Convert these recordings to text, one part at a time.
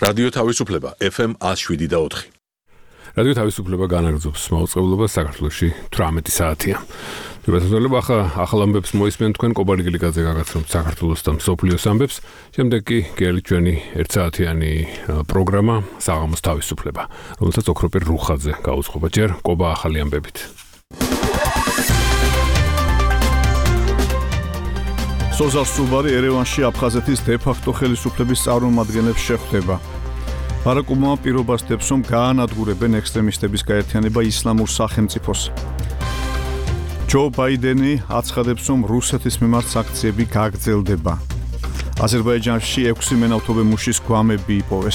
რადიო თავისუფლება FM 107.4. რადიო თავისუფლება განაგრძობს მაუწყებლობას საქართველოში 18 საათია. მოგესალმებით, ახალ ამბებს მოისმენთ თქვენ კობარგილიკაძე გაგაცნობთ საქართველოს და მსოფლიოს ამბებს. შემდეგ კი გეალი ჩვენი ერთსაათიანი პროგრამა საღამოს თავისუფლება, რომელსაც ოქროპერ რუხაძე გაუძღვება. ჯერ კობა ახალი ამბებით. სოზარ სუბარი ერევანში აფხაზეთის დე-ფაქტო ხელისუფლების წარმომადგენლებს შეხვდება. ბარაკ ობამა პირობას დებს, რომ გაანადგურებენ ექსტრემისტების გაერთიანება ისლამურ სახელმწიფოს. ჯო ბაიდენი აცხადებს, რომ რუსეთის მიმართ სანქციები გაგრძელდება. აზერბაიჯანში 6 მენავთობე მუშის გვამები იპოვეს.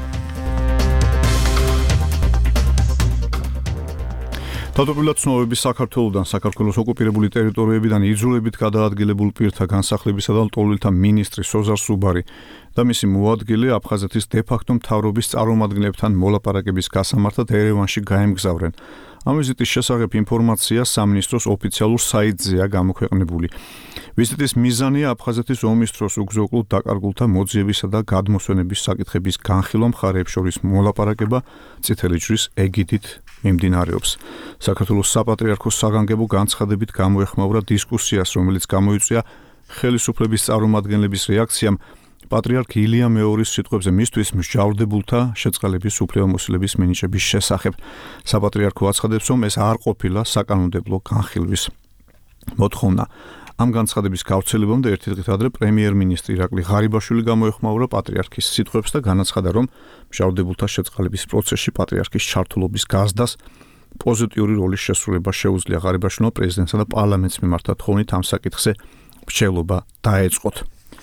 თავდაპირველად ცნობები საქართველოდან საქართველოს ოკუპირებული ტერიტორიებიდან იძულებით გადაადგილებულ პირთა განსახლებისა და ლტოლვილთა მინისტრი სოზარ სუბარი და მისი მოადგილე აფხაზეთის დე-ფაქტო მთავრობის წარმომადგენლებთან მოლაპარაკების გასამართად ერევანში გაემგზავრნენ. ამ ვიზიტის შესახებ ინფორმაცია სამინისტროს ოფიციალურ საიტზეა გამოქვეყნებული. ვიზიტის მიზანია აფხაზეთის ომის დროს უგზო-უკლოდ დაკარგულთა მოძიებისა და გადმოსვენების საკითხების განხილვა მხარეებს შორის მოლაპარაკება წითელი ჯვრის ეგიდით მიმდინარეობს. საქართველოს საპატრიარქოს საგანგებო განცხადებით გამოეხმაურა დისკუსიას, რომელიც გამოიწვია ხელისუფლების წარმომადგენლების რეაქციამ პატრიარქ ილია მეორის სიტყვებზე მისთვის მსჯავრდებულთა შეწყალების უფლებამოსილების მინიჭების შესახებ. საპატრიარქო აცხადებს, რომ ეს არ ყოფილა საკანონმდებლო განხილვის მოთხოვნა. ამ განცხადების გავრცელებამდე ერთი დღით ადრე პრემიერ-მინისტრი ირაკლი ღარიბაშვილი გამოეხმაურა პატრიარქის სიტყვებს და განაცხადა, რომ მსჯავრდებულთა შეწყალების პროცესში პატრიარქის ჩართულობის გაზდას პოზიტიური როლის შესრულება შეუძლია. ღარიბაშვილმა პრეზიდენტსა და პარლამენტს მიმართა თხოვნით ამ საკითხზე მრჩევლობა დაეწყოთ.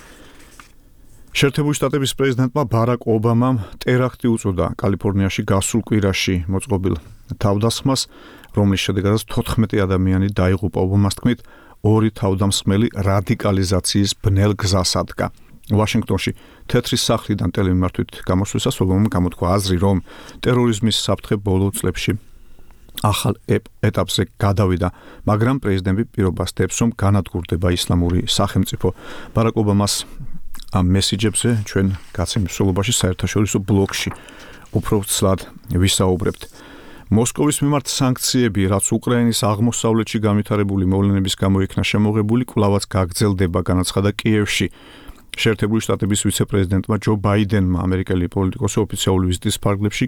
შეერთებული შტატების პრეზიდენტმა ბარაკ ობამამ ტერაქტი უწოდა კალიფორნიაში გასულ კვირაში მოწყობილ თავდასხმას, რომლის შედეგადაც 14 ადამიანი დაიღუპა. ობამას თქმით, 2 თავდამსხმელი რადიკალიზაციის ბნელ გზას ადგა. ვაშინგტონში თეთრი სახლიდან ტელემიმართვით გამოსვლისას ობამამ გამოთქვა აზრი, რომ ტერორიზმის საფრთხე ბოლო წლებში ახალ ეტაპზე გადავიდა, მაგრამ პრეზიდენტი პირობას დებს, რომ განადგურდება ისლამური სახელმწიფო. ბარაკ ობამას ამ მესიჯებზე ჩვენ გაცემის სულობაში საერთაშორისო ბლოგში უფრო ცლად ვისაუბრებთ. მოსკოვის მიმართ სანქციები, რაც უკრაინის აღმოსავლეთში განვითარებული მოვლენების გამო იქნა შემოღებული, კვლავაც გაგრძელდება, განაცხადა კიევში. შეერთებული შტატების ვიცე-პრეზიდენტმა ჯო ბაიდენმა ამერიკელი პოლიტიკოსი ოფიციალური ვიზიტის ფარგლებში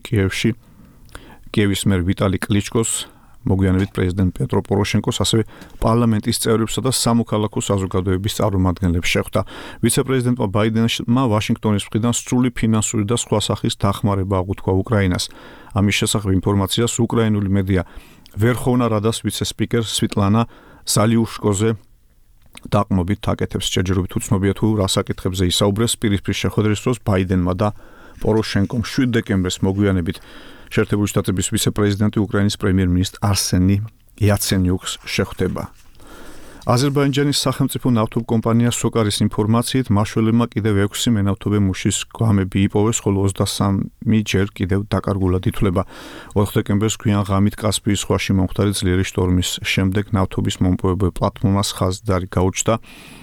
კიევის მერ ვიტალი კლიჩკოს, მოგვიანებით პრეზიდენტ პეტრო პოროშენკოს, ასევე პარლამენტის წევრებსა და სამოქალაქო საზოგადოების წარმომადგენლებს შეხვდა. ვიცე-პრეზიდენტმა ბაიდენმა ვაშინგტონის მხრიდან სრული ფინანსური და სხვა სახის დახმარება აღუთქვა უკრაინას. ამის შესახებ ინფორმაციას უკრაინული მედია ვერხოვნა რადას ვიცე-სპიკერ სვიტლანა ზალიუშკოზე დაყრდნობით აკეთებს. ჯერჯერობით უცნობია თუ რა საკითხებზე ისაუბრეს. პირისპირ შეხვედრის დროს ბაიდენმა და პოროშენკომ 7 დეკემბერს მოგვიანებით შეერთებული შტატების ვიცე-პრეზიდენტი უკრაინის პრემიერ-მინისტრ არსენი იაცენიუკს შეხვდება. აზერბაიჯანის სახელმწიფო ნავთობ კომპანია სოკარის ინფორმაციით მაშველებმა კიდევ 6 მენავთობე მუშის გვამები იპოვეს, ხოლო 23 ჯერ კიდევ დაკარგულად ითვლება. 4 დეკემბერს გვიან ღამით კასპიის ზღვაში მომხდარი ძლიერი შტორმის შემდეგ ნავთობის მომპოვებელ პლატფორმას ხაზდარი გაუჩნდა.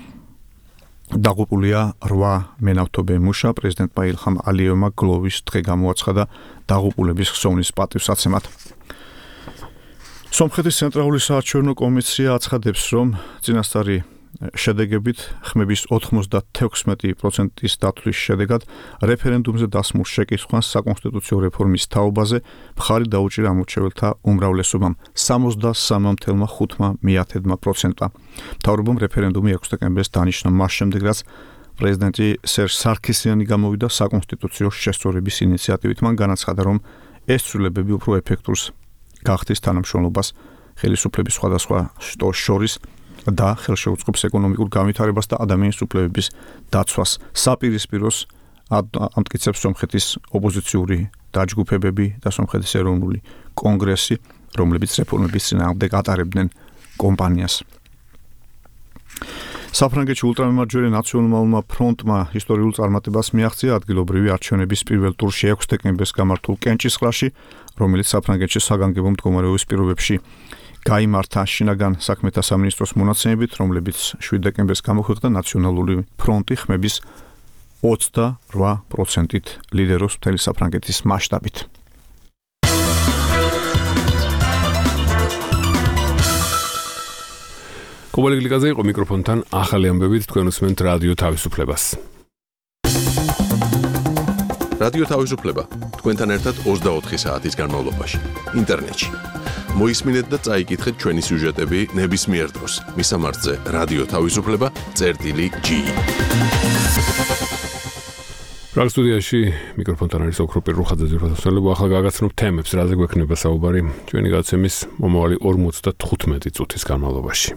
დაღუპულია 8 მენავთობე მუშა. პრეზიდენტმა ილჰამ ალიევმა გლოვის დღე გამოაცხადა დაღუპულების ხსოვნის პატივსაცემად. სომხეთის ცენტრალური საარჩევნო კომისია აცხადებს, რომ წინასწარი შედეგებით ხმების 96%-ის დათვლის შედეგად რეფერენდუმზე დასმულ შეკითხვას საკონსტიტუციო რეფორმის თაობაზე მხარი დაუჭირა ამორჩეველთა უმრავლესობამ 73.5%. მთავრობამ რეფერენდუმი 6 დეკემბერს დანიშნა მას შემდეგ, რაც პრეზიდენტი სერჟ სარქისიანი გამოვიდა საკონსტიტუციო შესწორების ინიციატივით. მან განაცხადა, რომ ეს ცვლილებები უფრო ეფექტურს გახდის თანამშრომლობას ხელისუფლების სხვადასხვა შტოს შორის და ხელშეუწყობს ეკონომიკურ განვითარებას და ადამიანის უფლებების დაცვას. საპირისპიროს ამტკიცებს სომხეთის ოპოზიციური დაჯგუფებები და სომხეთის ეროვნული კონგრესი, რომლებიც რეფორმების წინააღმდეგ ატარებდნენ კომპანიას. საფრანგეთში ულტრამემარჯვენე ნაციონალურმა ფრონტმა ისტორიულ წარმატებას მიაღწია ადგილობრივი არჩევნების პირველ ტურში 6 დეკემბერს გამართულ კენჭისყრაში, რომელიც საფრანგეთში საგანგებო მდგომარეობის პირობებში გაიმართა. შინაგან საქმეთა სამინისტროს მონაცემებით, რომლებიც 7 დეკემბერს გამოქვეყნდა, ნაციონალური ფრონტი ხმების 28%-ით ლიდერობს მთელი საფრანგეთის მასშტაბით. კობალი გლიკაძე იყო მიკროფონთან ახალი ამბებით თქვენ უსმენთ რადიო თავისუფლებას. რადიო თავისუფლება თქვენთან ერთად 24 საათის განმავლობაში ინტერნეტში. მოისმინეთ და წაიკითხეთ ჩვენი სიუჟეტები ნებისმიერ დროს. მისამართზე რადიო თავისუფლება.ge. პრაღ სტუდიაში მიკროფონთან არის ოქროპირ რუხაძე ზირფასწავლება. ახლა გაგაცნობთ თემებს, რაზე გვექნება საუბარი ჩვენი გადაცემის მომავალი 55 წუთის განმავლობაში.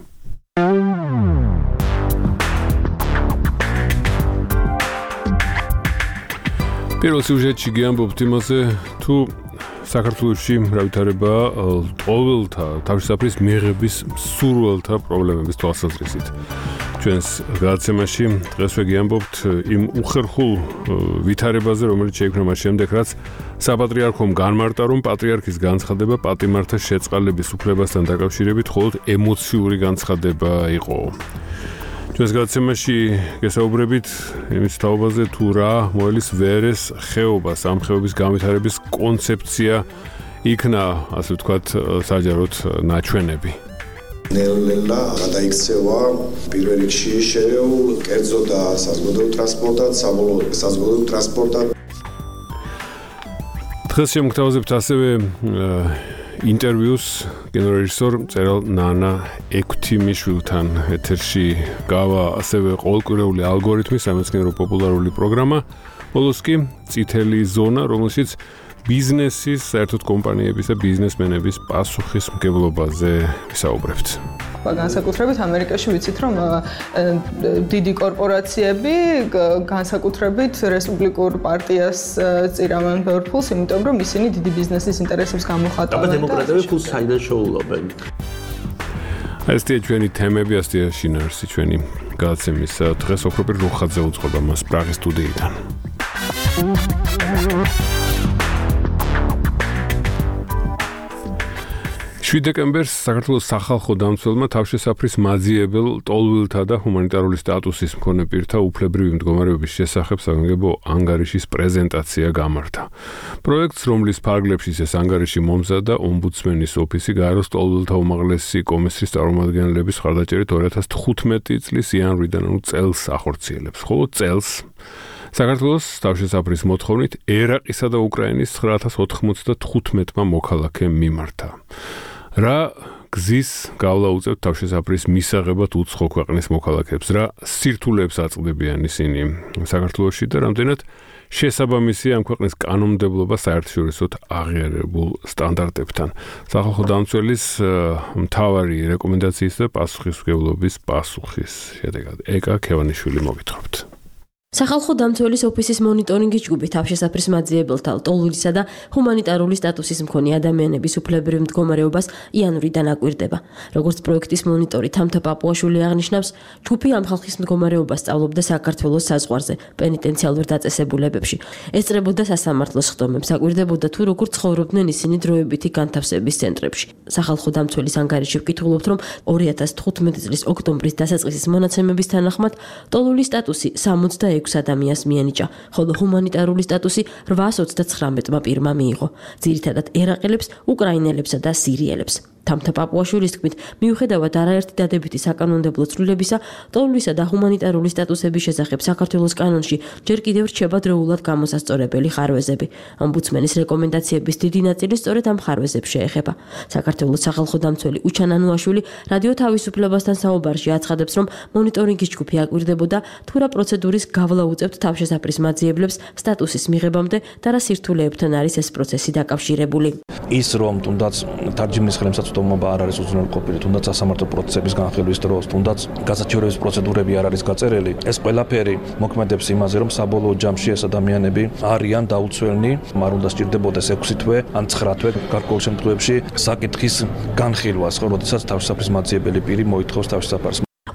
პირველ სიუჟეტში გიამბობთ იმაზე, თუ საქართველოში რა ვითარება ყოველთა თავშესაფრის მიღების სურვილთა პრობლემების თვალსაზრისით. ჩვენს გადაცემაში დღესვე გიამბობთ იმ უხერხულ ვითარებაზე, რომელიც შეიქმნა მას შემდეგ, რაც საპატრიარქომ განმარტა, რომ პატრიარქის განცხადება პატიმართა შეწყალების უფლებასთან დაკავშირებით მხოლოდ ემოციური განცხადება იყო. ჩვენს გადაცემაში გესაუბრებით იმის თაობაზე, თუ რა მოელის ვერეს ხეობას, ამ ხეობის განვითარების კონცეფცია იქნა, ასე ვთქვათ, საჯაროდ ნაჩვენები. ნელ-ნელა გადაიქცევა პირველ რიგში შერეულ კერძო და საზოგადოებრივ ტრანსპორტად, საბოლოოდ საზოგადოებრივ ტრანსპორტად. დღეს შემოგთავაზებთ ასევე ინტერვიუს კინორეჟისორ მწერალ ნანა ექვთიმიშვილთან. ეთერში გავა ასევე ყოველკვირეული ალგორითმის სამეცნიერო პოპულარული პროგრამა. ბოლოს კი წითელი ზონა, რომელშიც ბიზნესის, საერთოდ კომპანიების და ბიზნესმენების პასუხისმგებლობაზე ვისაუბრებთ. განსაკუთრებით ამერიკაში ვიცით, რომ დიდი კორპორაციები განსაკუთრებით რესპუბლიკურ პარტიას წირავენ ბევრ ფულს, იმიტომ რომ ისინი დიდი ბიზნესის ინტერესებს გამოხატავენ. და დემოკრატები ფულს საიდან შეულობენ. ესეთი ჩვენი თემები, ასეთი შინაარსი ჩვენი გადაცემის დღეს ოქროპირ რუხაძე უწყობა მას პრაღის სტუდიიდან. 7 დეკემბერს საქართველოს სახალხო დამცველმა თავშესაფრის მაძიებელ ტოლვილთა და ჰუმანიტარული სტატუსის მქონე პირთა უფლებრივი მდგომარეობის შესახებ საგანგებო ანგარიშის პრეზენტაცია გამართა. პროექტს, რომლის ფარგლებშიც ეს ანგარიში მომზადდა ომბუდსმენის ოფისი, გაეროს ტოლვილთა უმაღლესი კომისრის წარმომადგენლების მხარდაჭერით 2015 წლის იანვრიდან, წელს ახორციელებს. ხოლო წელს საქართველოს თავშესაფრის მოთხოვნით ერაყისა და უკრაინის 9095-მა მოქალაქემ მიმართა. რა გზის გავლა უწევთ თავშესაფრის მისაღებად უცხო ქვეყნის მოქალაქეებს, რა სირთულეებს აწყდებიან ისინი საქართველოში და რამდენად შესაბამისია ამ ქვეყნის კანონმდებლობა საერთაშორისოდ აღიარებულ სტანდარტებთან. სახალხო დამცველის მთავარი რეკომენდაციის და პასუხისმგებლობის პასუხის შედეგად ეკა ქევანიშვილი მოგითხრობთ. სახალხო დამცველის ოფისის მონიტორინგის ჯგუფი თავშესაფრის მაძიებელთა, ტოლვილისა და ჰუმანიტარული სტატუსის მქონე ადამიანების უფლებრივ მდგომარეობას იანვრიდან აკვირდება. როგორც პროექტის მონიტორი თამთა პაპუაშვილი აღნიშნავს, ჯგუფი ამ ხალხის მდგომარეობას სწავლობდა საქართველოს საზღვარზე, პენიტენციალურ დაწესებულებებში. ესწრებოდა სასამართლოს ხდომებს, აკვირდებოდა თუ როგორ ცხოვრობდნენ ისინი დროებითი განთავსების ცენტრებში. სახალხო დამცველის ანგარიში ვკითხულობთ, რომ 2015 წლის ოქტომბრის დასაწყისის მონაცემების თანახმად ტოლვილის სტატუსი 66 ადამიანს მიენიჭა, ხოლო ჰუმანიტარული სტატუსი 829 პირმა მიიღო, ძირითადად ერაყელებს, უკრაინელებსა და სირიელებს. თამთა პაპუაშვილის თქმით, მიუხედავად არაერთი დადებითი საკანონმდებლო ცვლილებისა, ტოლვლისა და ჰუმანიტარული სტატუსების შესახებ საქართველოს კანონში ჯერ კიდევ რჩება დროულად გამოსასწორებელი ხარვეზები. ომბუდსმენის რეკომენდაციების დიდი ნაწილი სწორედ ამ ხარვეზებს შეეხება. საქართველოს სახალხო დამცველი უჩან ანუაშვილი რადიო თავისუფლებასთან საუბარში აცხადებს, რომ მონიტორინგის ჯგუფი აკვირდებოდა თუ რა პროცედურის გავლა უწევთ თავშესაფრის მაძიებლებს სტატუსის მიღებამდე და რა სირთულეებთან არის ეს პროცესი დაკავშირებული. ის რომ თუნდაც თარჯიმნის ხელმისაწვდომობა არ არის უზრუნველყოფილი, თუნდაც სასამართლო პროცესების განხილვის დროს, თუნდაც გასაჩივრების პროცედურები არ არის გაწერილი, ეს ყველაფერი მოქმედებს იმაზე, რომ საბოლოო ჯამში ეს ადამიანები არიან დაუცველნი, არ უნდა სჭირდებოდეს 6 თვე ან 9 თვე გარკვეულ შემთხვევებში საკითხის განხილვას, როდესაც თავშესაფრის მაძიებელი პირი მოითხოვს თავშესაფარს.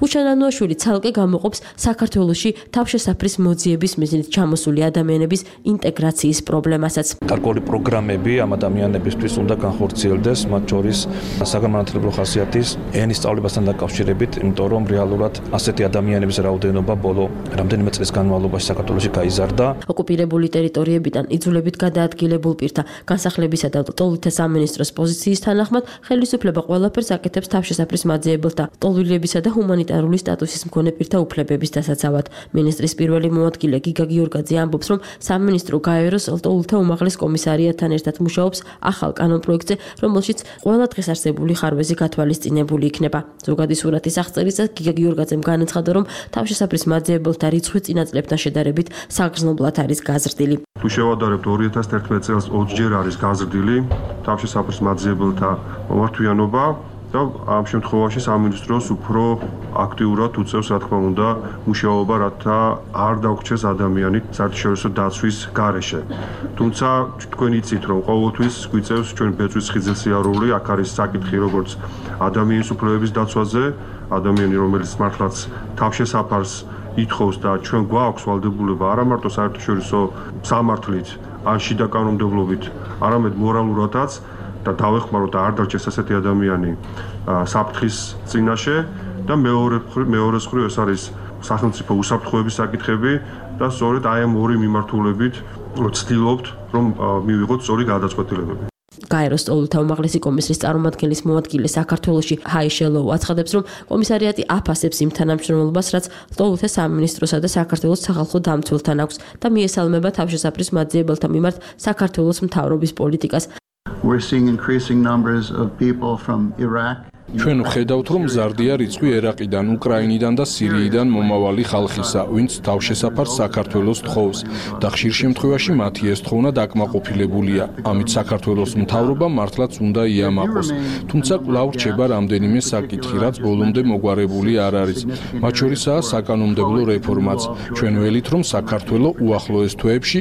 უშანანუაშვილი ცალკე გამოყოფს საქართველოში თავშესაფრის მოძიების მიზნით ჩამოსული ადამიანების ინტეგრაციის პრობლემასაც. გარკვეული პროგრამები ამ ადამიანებისთვის უნდა განხორციელდეს, მათ შორის საგანმანათლებლო ხასიათის ენის სწავლებასთან დაკავშირებით, იმიტომ რომ რეალურად ასეთი ადამიანების რაოდენობა ბოლო რამდენიმე წლის განმავლობაში საქართველოში გაიზარდა. ოკუპირებული ტერიტორიებიდან იძულებით გადაადგილებულ პირთა განსახლებისა და ტოლთა სამინისტროს პოზიციის თანახმად ხელისუფლება ყველაფერს აკეთებს თავშესაფრის მაძიებელთა, ტოლვილებისა და ჰუმანიტარული სტატუსის მქონე პირთა უფლებების დასაცავად. მინისტრის პირველი მოადგილე გიგა გიორგაძე ამბობს, რომ სამინისტრო გაეროს ტოლთა უმაღლეს კომისარიატთან ერთად მუშაობს ახალ კანონპროექტზე, რომელშიც ყველა დღეს არსებული ხარვეზი გათვალისწინებული იქნება. ზოგადი სურათის აღწერისას გიგა გიორგაძემ განაცხადა, რომ თავშესაფრის მაძიებელთა რიცხვი წინა წლებთან შედარებით საგრძნობლად არის გაზრდილი. თუ შევადარებთ 2011 წელს 20-ჯერ არის გაზრდილი თავშესაფრის მაძიებელთა მომართვიანობა და ამ შემთხვევაში სამინისტროს უფრო აქტიურად უწევს, რა თქმა უნდა, მუშაობა, რათა არ დაგვრჩეს ადამიანი საერთაშორისო დაცვის გარეშე. თუმცა თქვენ იცით, რომ ყოველთვის გვიწევს ჩვენ ბეწვის ხიძელსიარული, აქ არის საკითხი როგორც ადამიანის უფლებების დაცვაზე, ადამიანი, რომელიც მართლაც თავშესაფარს ითხოვს და ჩვენ გვაქვს ვალდებულება არა მარტო საერთაშორისო სამართლით, ან შიდა კანონმდებლობით, არამედ მორალურადაც და დავეხმაროთ და არ დარჩეს ასეთი ადამიანი საფრთხის წინაშე და მეორე მხრივ ეს არის სახელმწიფო უსაფრთხოების საკითხები და სწორედ აი ამ ორი მიმართულებით ვცდილობთ რომ მივიღოთ სწორი გადაწყვეტილებები. გაეროს ტოლთა უმაღლესი კომისრის წარმომადგენლის მოადგილე საქართველოში ჰაიშელოვ აცხადებს, რომ კომისარიატი აფასებს იმ თანამშრომლობას, რაც ტოლთა სამინისტროსა და საქართველოს სახალხო დამცველთან აქვს და მიესალმება თავშესაფრის მაძიებელთა მიმართ საქართველოს მთავრობის პოლიტიკას. We're seeing increasing numbers of people from Iraq. ჩვენ ვხედავთ, რომ მზარდია რიცხვი ერაყიდან, უკრაინიდან და სირიიდან მომავალი ხალხისა, ვინც თავშესაფარს საქართველოს თხოვს და ხშირ შემთხვევაში მათი ეს თხოვნა დაკმაყოფილებულია. ამით საქართველოს მთავრობა მართლაც უნდა იამაყოს. თუმცა კვლავ რჩება რამდენიმე საკითხი, რაც ბოლომდე მოგვარებული არ არის. მათ შორისაა საკანონმდებლო რეფორმაც. ჩვენ ველით, რომ საქართველოს უახლოეს თვეებში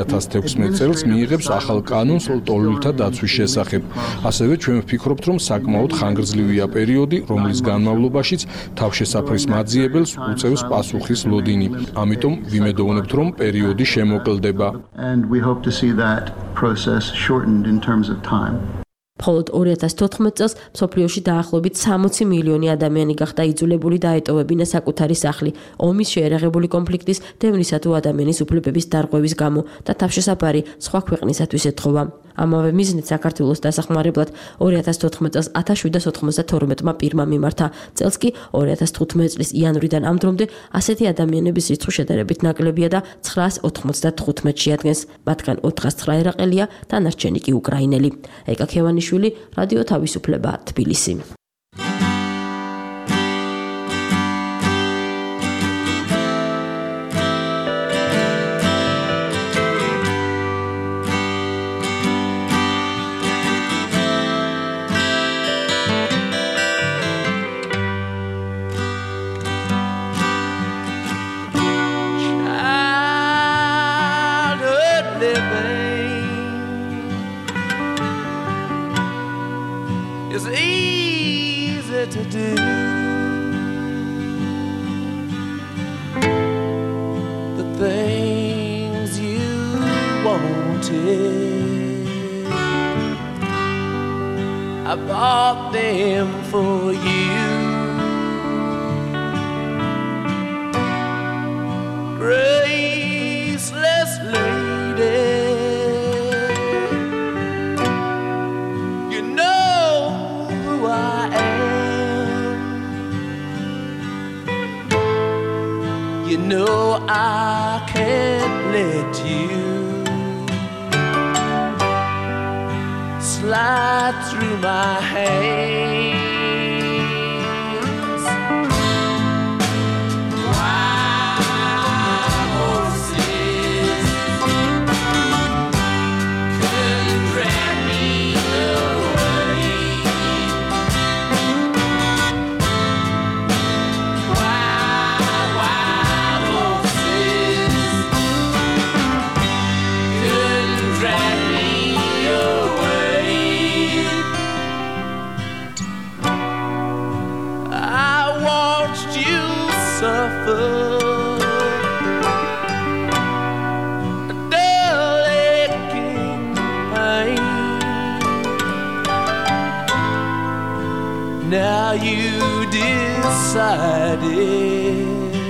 2016 წელს მიიღებს ახალ კანონს ტოლვილთა დაცვის შესახებ. ასევე ჩვენ ვფიქრობთ, რომ საკმაოდ ხანგრძლივი პერიოდი, რომლის განმავლობაშიც თავშესაფრის მაძიებელს უწევს პასუხის ლოდინი. ამიტომ ვიმედოვნებთ, რომ პერიოდი შემოკლდება. მხოლოდ 2014 წელს მსოფლიოში დაახლოებით 60 მილიონი ადამიანი გახდა იძულებული დაეტოვებინა საკუთარი სახლი, ომის შეერაღებული კონფლიქტის, დევნისა თუ ადამიანის უფლებების დარღვევის გამო და თავშესაფარი სხვა ქვეყნისათვის ეთხოვა. ამავე მიზნით საქართველოს დასახმარებლად 2014 წელს 1792-მა პირმა მიმართა. წელს კი 2015 წლის იანვრიდან ამ დრომდე ასეთი ადამიანების რიცხვი შედარებით ნაკლებია და 995 შეადგენს. მათგან 409 ერაყელია, დანარჩენი კი უკრაინელი. ეკა ქევანიშვილი, რადიო თავისუფლება, თბილისი. It's easy to do. The things you wanted, I bought them for you. Graceless lady, you know I can't let you slide through my hands. Wild horses couldn't drag me away. suffer a dull aching pain. Now you decided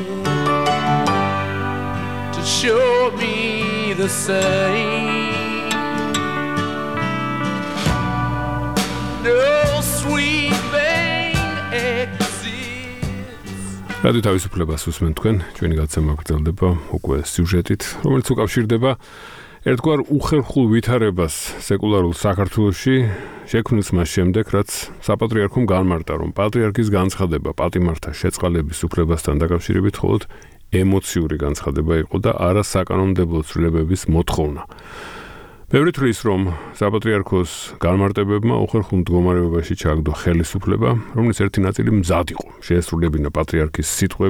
to show me the same. No sweet vein exists. რადიო თავისუფლებას უსმენთ თქვენ, ჩვენი გადაცემა გრძელდება უკვე სიუჟეტით, რომელიც უკავშირდება ერთგვარ უხერხულ ვითარებას სეკულარულ საქართველოში, შექმნის მას შემდეგ, რაც საპატრიარქომ განმარტა, რომ პატრიარქის განცხადება პატიმართა შეწყალების უფლებასთან დაკავშირებით მხოლოდ ემოციური განცხადება იყო და არა საკანონმდებლო ცვლილებების მოთხოვნა. ბევრი თვლის, რომ საპატრიარქოს განმარტებებმა უხერხულ მდგომარეობაში ჩააგდო ხელისუფლება, რომლის ერთი ნაწილი მზად იყო შეესრულებინა პატრიარქის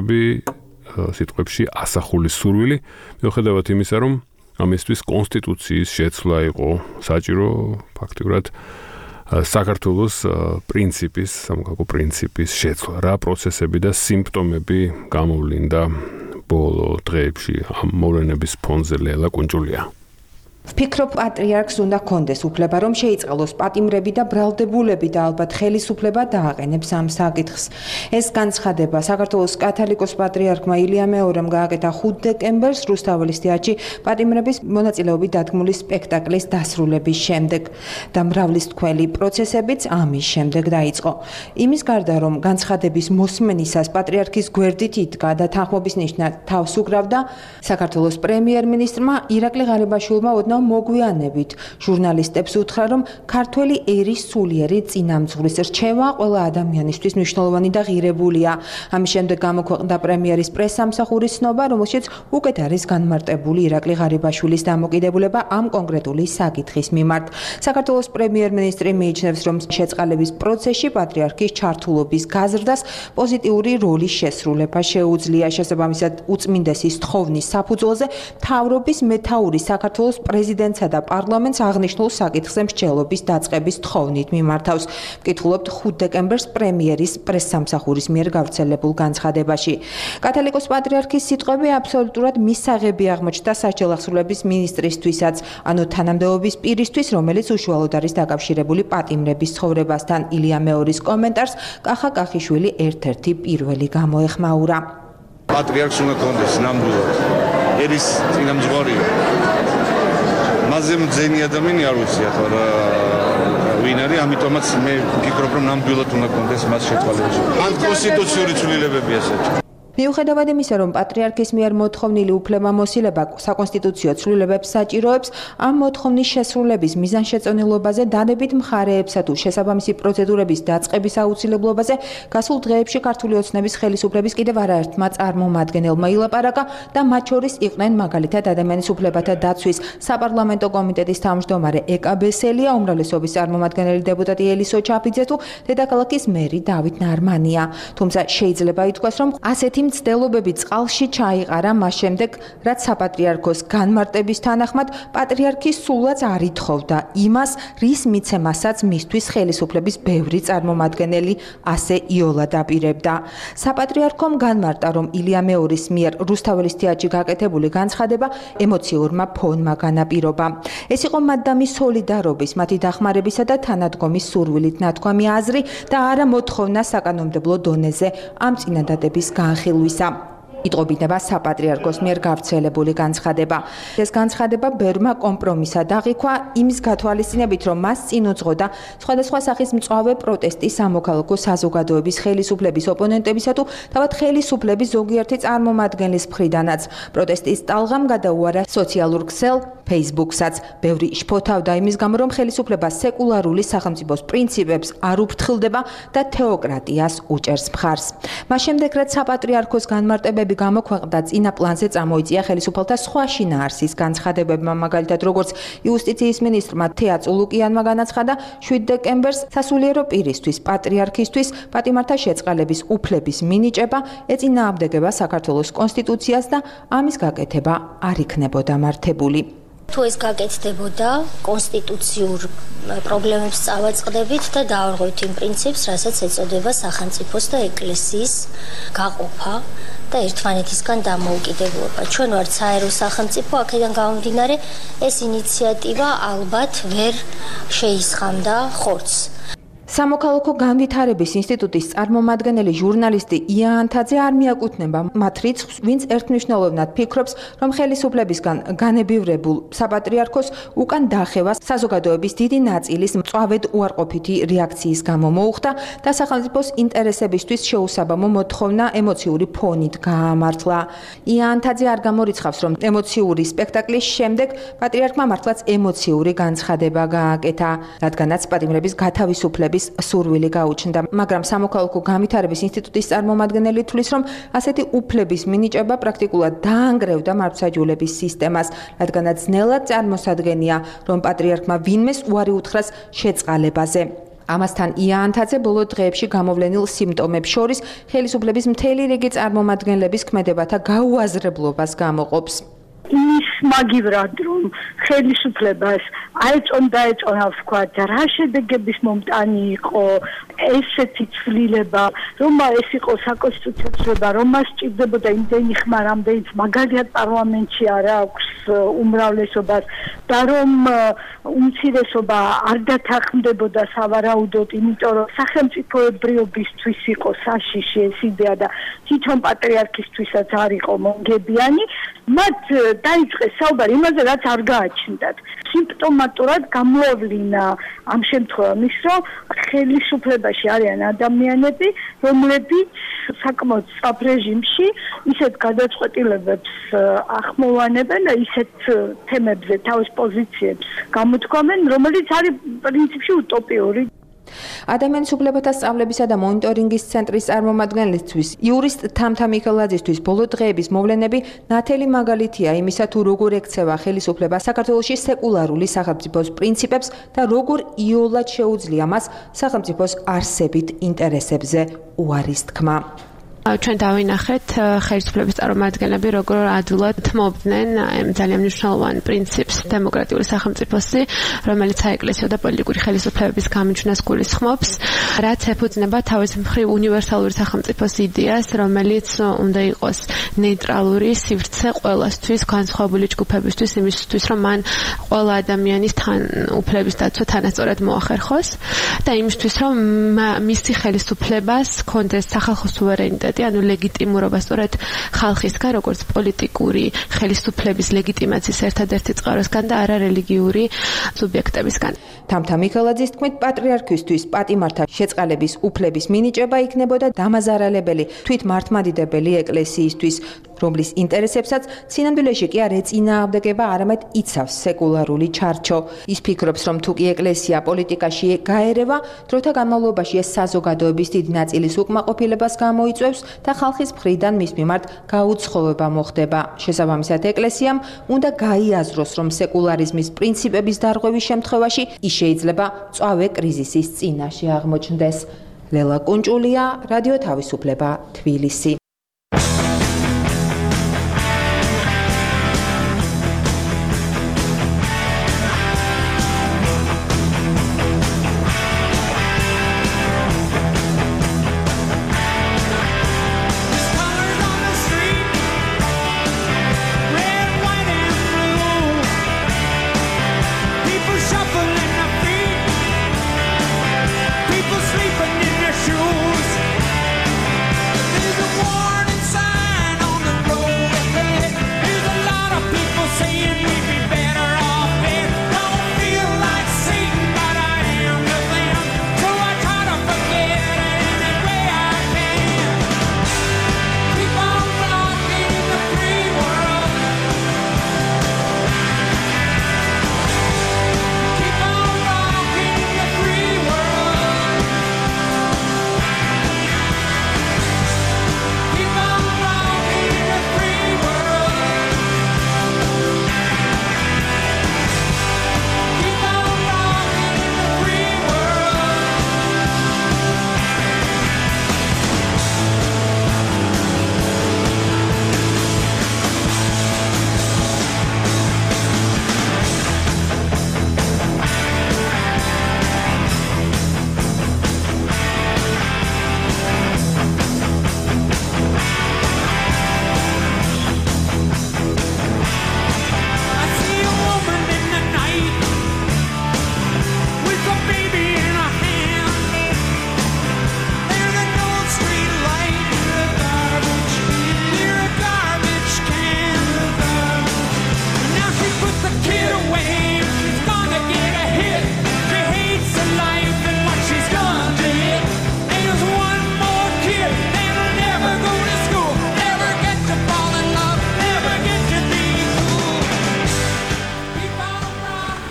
სიტყვებში ასახული სურვილი, მიუხედავად იმისა, რომ ამისთვის კონსტიტუციის შეცვლა იყო საჭირო ფაქტიურად საქართველოს პრინციპის, სამოქალაქო პრინციპის შეცვლა. რა პროცესები და სიმპტომები გამოვლინდა ბოლო დღეებში ამ მოვლენების ფონზე ლელა კუნჭულია. ვფიქრობ, პატრიარქს უნდა ჰქონდეს უფლება, რომ შეიწყალოს პატიმრები და ბრალდებულები და ალბათ ხელისუფლება დააყენებს ამ საკითხს. ეს განცხადება საქართველოს კათოლიკოს პატრიარქმა ილია მეორემ გააკეთა 5 დეკემბერს რუსთაველის თეატრში პატიმრების მონაწილეობით დადგმული სპექტაკლის დასრულების შემდეგ და მრავლისთქმელი პროცესებიც ამის შემდეგ დაიწყო. იმის გარდა, რომ განცხადების მოსმენისას პატრიარქის გვერდით იდგა და თანხმობის ნიშნად თავს უკრავდა, საქართველოს პრემიერ-მინისტრმა ირაკლი ღარიბაშვილმა მოგვიანებით ჟურნალისტებს უთხრა, რომ ქართველი ერის სულიერი წინამძღვრის რჩევა ყველა ადამიანისთვის მნიშვნელოვანი და ღირებულია. ამის შემდეგ გამოქვეყნდა პრემიერის პრესსამსახურის ცნობა, რომელშიც უკეთ არის განმარტებული ირაკლი ღარიბაშვილის დამოკიდებულება ამ კონკრეტული საკითხის მიმართ. საქართველოს პრემიერ-მინისტრი მიიჩნევს, რომ შეწყალების პროცესში პატრიარქის ჩართულობის გაზრდას პოზიტიური როლის შესრულება შეუძლია. შესაბამისად, უწმინდესის თხოვნის საფუძველზე მთავრობის მეთაური საქართველოს პრეზიდენტსა და პარლამენტს აღნიშნულ საკითხზე მსჯელობის დაწყების თხოვნით მიმართავს. ვკითხულობთ 5 დეკემბერს პრემიერის პრესსამსახურის მიერ გავრცელებულ განცხადებაში. კათოლიკოს პატრიარქის სიტყვები აბსოლუტურად მისაღები აღმოჩნდა სასჯელახსრულების მინისტრისთვისაც, ანუ თანამდებობის პირისთვის, რომელიც უშუალოდ არის დაკავშირებული პატიმრების ცხოვრებასთან. ილია მეორის კომენტარს კახა კახიშვილი ერთ-ერთი პირველი გამოეხმაურა. პატრიარქს უნდა ჰქონდეს ნამდვილად ერის წინამძღვარია. მასზე მძენი ადამიანი არ ვიცი ახლა რა ვინ არის, ამიტომაც მე ვფიქრობ, რომ ნამდვილად უნდა ჰქონდეს მას შეცვალებაში. ან კონსტიტუციური ცვლილებებია საჭირო. მიუხედავად იმისა, რომ პატრიარქის მიერ მოთხოვნილი უფლებამოსილება საკონსტიტუციო ცვლილებებს საჭიროებს, ამ მოთხოვნის შესრულების მიზანშეწონილობაზე დადებით მხარეებსა თუ შესაბამისი პროცედურების დაწყების აუცილებლობაზე გასულ დღეებში ქართული ოცნების ხელისუფლების კიდევ არაერთმა წარმომადგენელმა ილაპარაკა და მათ შორის იყვნენ მაგალითად ადამიანის უფლებათა დაცვის საპარლამენტო კომიტეტის თავმჯდომარე ეკა ბესელია, უმრავლესობის წარმომადგენელი დეპუტატი ელისო ჩაფიძე თუ დედაქალაქის მერი დავით ნარმანია. თუმცა შეიძლება ითქვას, რომ ასეთი მცდელობები წყალში ჩაიყარა მას შემდეგ, რაც საპატრიარქოს განმარტების თანახმად პატრიარქი სულაც არ ითხოვდა იმას, რის მიცემასაც მისთვის ხელისუფლების ბევრი წარმომადგენელი ასე იოლად აპირებდა. საპატრიარქომ განმარტა, რომ ილია მეორის მიერ რუსთაველის თეატრში გაკეთებული განცხადება ემოციურმა ფონმა განაპირობა. ეს იყო მათდამი სოლიდარობის, მათი დახმარებისა და თანადგომის სურვილით ნათქვამი აზრი და არა მოთხოვნა საკანონმდებლო დონეზე ამ წინადადების განხილვისა. იტყობინება საპატრიარქოს მიერ გავრცელებული განცხადება. ეს განცხადება ბევრმა კომპრომისად აღიქვა იმის გათვალისწინებით, რომ მას წინ უძღოდა სხვადასხვა სახის მწვავე პროტესტი სამოქალაქო საზოგადოების ხელისუფლების ოპონენტებისა თუ თავად ხელისუფლების ზოგიერთი წარმომადგენლის მხრიდანაც. პროტესტის ტალღამ გადაუარა სოციალურ ქსელ Facebook-საც. ბევრი შფოთავდა იმის გამო, რომ ხელისუფლება სეკულარული სახელმწიფოს პრინციპებს არ უფრთხილდება და თეოკრატიას უჭერს მხარს. მას შემდეგ, რაც საპატრიარქოს განმარტებები გამოქვეყნდა, წინა პლანზე წამოიწია ხელისუფალთა სხვა შინაარსის განცხადებებმა, მაგალითად როგორც იუსტიციის მინისტრმა თეა წულუკიანმა განაცხადა 7 დეკემბერს სასულიერო პირისთვის, პატრიარქისთვის პატიმართა შეწყალების უფლების მინიჭება ეწინააღმდეგება საქართველოს კონსტიტუციას და ამის გაკეთება არ იქნებოდა მართებული. თუ ეს გაკეთდებოდა კონსტიტუციურ პრობლემებს წავაწყდებით და დავარღვევთ იმ პრინციპს, რასაც ეწოდება სახელმწიფოს და ეკლესიის გაყოფა და ერთმანეთისგან დამოუკიდებლობა. ჩვენ ვართ საერო სახელმწიფო, აქედან გამომდინარე ეს ინიციატივა ალბათ ვერ შეისხამდა ხორცს. სამოქალაქო განვითარების ინსტიტუტის წარმომადგენელი ჟურნალისტი იანთაძე არ მიაკუთვნება მათ რიცხვს, ვინც ერთმნიშვნელოვნად ფიქრობს, რომ ხელისუფლებისგან განებივრებულ საპატრიარქოს უკან დახევა საზოგადოების დიდი ნაწილის მწვავედ უარყოფითი რეაქციის გამო მოუხდა და სახელმწიფოს ინტერესებისთვის შეუსაბამო მოთხოვნა ემოციური ფონით გაამართლა. იანთაძე არ გამორიცხავს, რომ ემოციური სპექტაკლის შემდეგ პატრიარქმა მართლაც ემოციური განცხადება გააკეთა, რადგანაც პატიმრების გათავისუფლების სურვილი გაუჩნდა, მაგრამ სამოქალაქო განვითარების ინსტიტუტის წარმომადგენელი თვლის, რომ ასეთი უფლების მინიჭება პრაქტიკულად დაანგრევდა მართლმსაჯულების სისტემას, რადგანაც ძნელად წარმოსადგენია, რომ პატრიარქმა ვინმეს უარი უთხრას შეწყალებაზე. ამასთან იანთაძე ბოლო დღეებში გამოვლენილ სიმპტომებს შორის ხელისუფლების მთელი რიგი წარმომადგენლების ქმედებათა გაუაზრებლობას გამოყოფს. ის მაგივრად რომ ხელისუფლებას აეწონდა ვთქვათ, რა შედეგების მომტანი იყო ესეთი ცვლილება, რომ ეს იყო საკონსტიტუციო ცვლილება, რომ მას სჭირდებოდა იმდენი ხმა, რამდენიც მაგალითად პარლამენტში არ აქვს უმრავლესობას და რომ უმცირესობა არ დათანხმდებოდა სავარაუდოდ, იმიტომ რომ სახელმწიფოებრიობისთვის იყო საშიში ეს იდეა და თვითონ პატრიარქისთვისაც არ იყო მონგებიანი, მათ დაიწყეს საუბარი იმაზე, რაც არ გააჩნდათ. სიმპტომატურად გამოავლინა ამ შემთხვევაში ის, რომ ხელისუფლებაში არიან ადამიანები, რომლებიც საკმაოდ სწრაფ რეჟიმში ისეთ გადაწყვეტილებებს ახმოვანებენ და ისეთ თემებზე თავის პოზიციებს გამოთქვამენ, რომელიც არის პრინციპში უტოპიური. ადამიანის უფლებათა სწავლებისა და მონიტორინგის ცენტრის წარმომადგენლისთვის იურისტ თამთა მიქელაძისთვის ბოლო დღეების მოვლენები ნათელი მაგალითია იმისა, თუ როგორ ექცევა ხელისუფლება საქართველოში სეკულარული სახელმწიფოს პრინციპებს და როგორ იოლად შეუძლია მას სახელმწიფოს არსებით ინტერესებზე უარის თქმა. ჩვენ დავინახეთ ხელისუფლების წარმომადგენლები როგორ ადვილად თმობდნენ ძალიან მნიშვნელოვან პრინციპს დემოკრატიული სახელმწიფოსი, რომელიც საეკლესიო და პოლიტიკური ხელისუფლებების გამიჩნევას გულისხმობს, რაც ეფუძნება თავის მხრივ უნივერსალური სახელმწიფოს იდეას, რომელიც უნდა იყოს ნეიტრალური სივრცე ყველასთვის, განსხვავებული ჯგუფებისთვის, იმისთვის, რომ მან ყველა ადამიანის უფლების დაცვა თანასწორად მოახერხოს და იმისთვის, რომ მისი ხელისუფლებას ჰქონდეს სახალხო სუვერენიტეტი, ანუ ლეგიტიმურობა სწორედ ხალხისგან, როგორც პოლიტიკური ხელისუფლების ლეგიტიმაციის ერთადერთი წყაროსგან და არა რელიგიური სუბიექტებისგან. თამთა მიქელაძის თქმით, პატრიარქისთვის პატიმართა შეწყალების უფლების მინიჭება იქნებოდა დამაზარალებელი თვითმართლმადიდებელი ეკლესიისთვის, რომლის ინტერესებსაც სინამდვილეში კი არ ეწინააღმდეგება, არამედ იცავს სეკულარული ჩარჩო. ის ფიქრობს, რომ თუ კი ეკლესია პოლიტიკაში გაერევა, დროთა განმავლობაში ეს საზოგადოების დიდი ნაწილის უკმაყოფილებას გამოიწვევს და ხალხის მხრიდან მის მიმართ გაუცხოვება მოხდება. შესაბამისად, ეკლესიამ უნდა გაიაზროს, რომ სეკულარიზმის პრინციპების დარღვევის შემთხვევაში ის შეიძლება მწვავე კრიზისის წინაშე აღმოჩნდეს. ლელა კუნჭულია, რადიო თავისუფლება, თბილისი. Sleeping in their shoes. There's a war.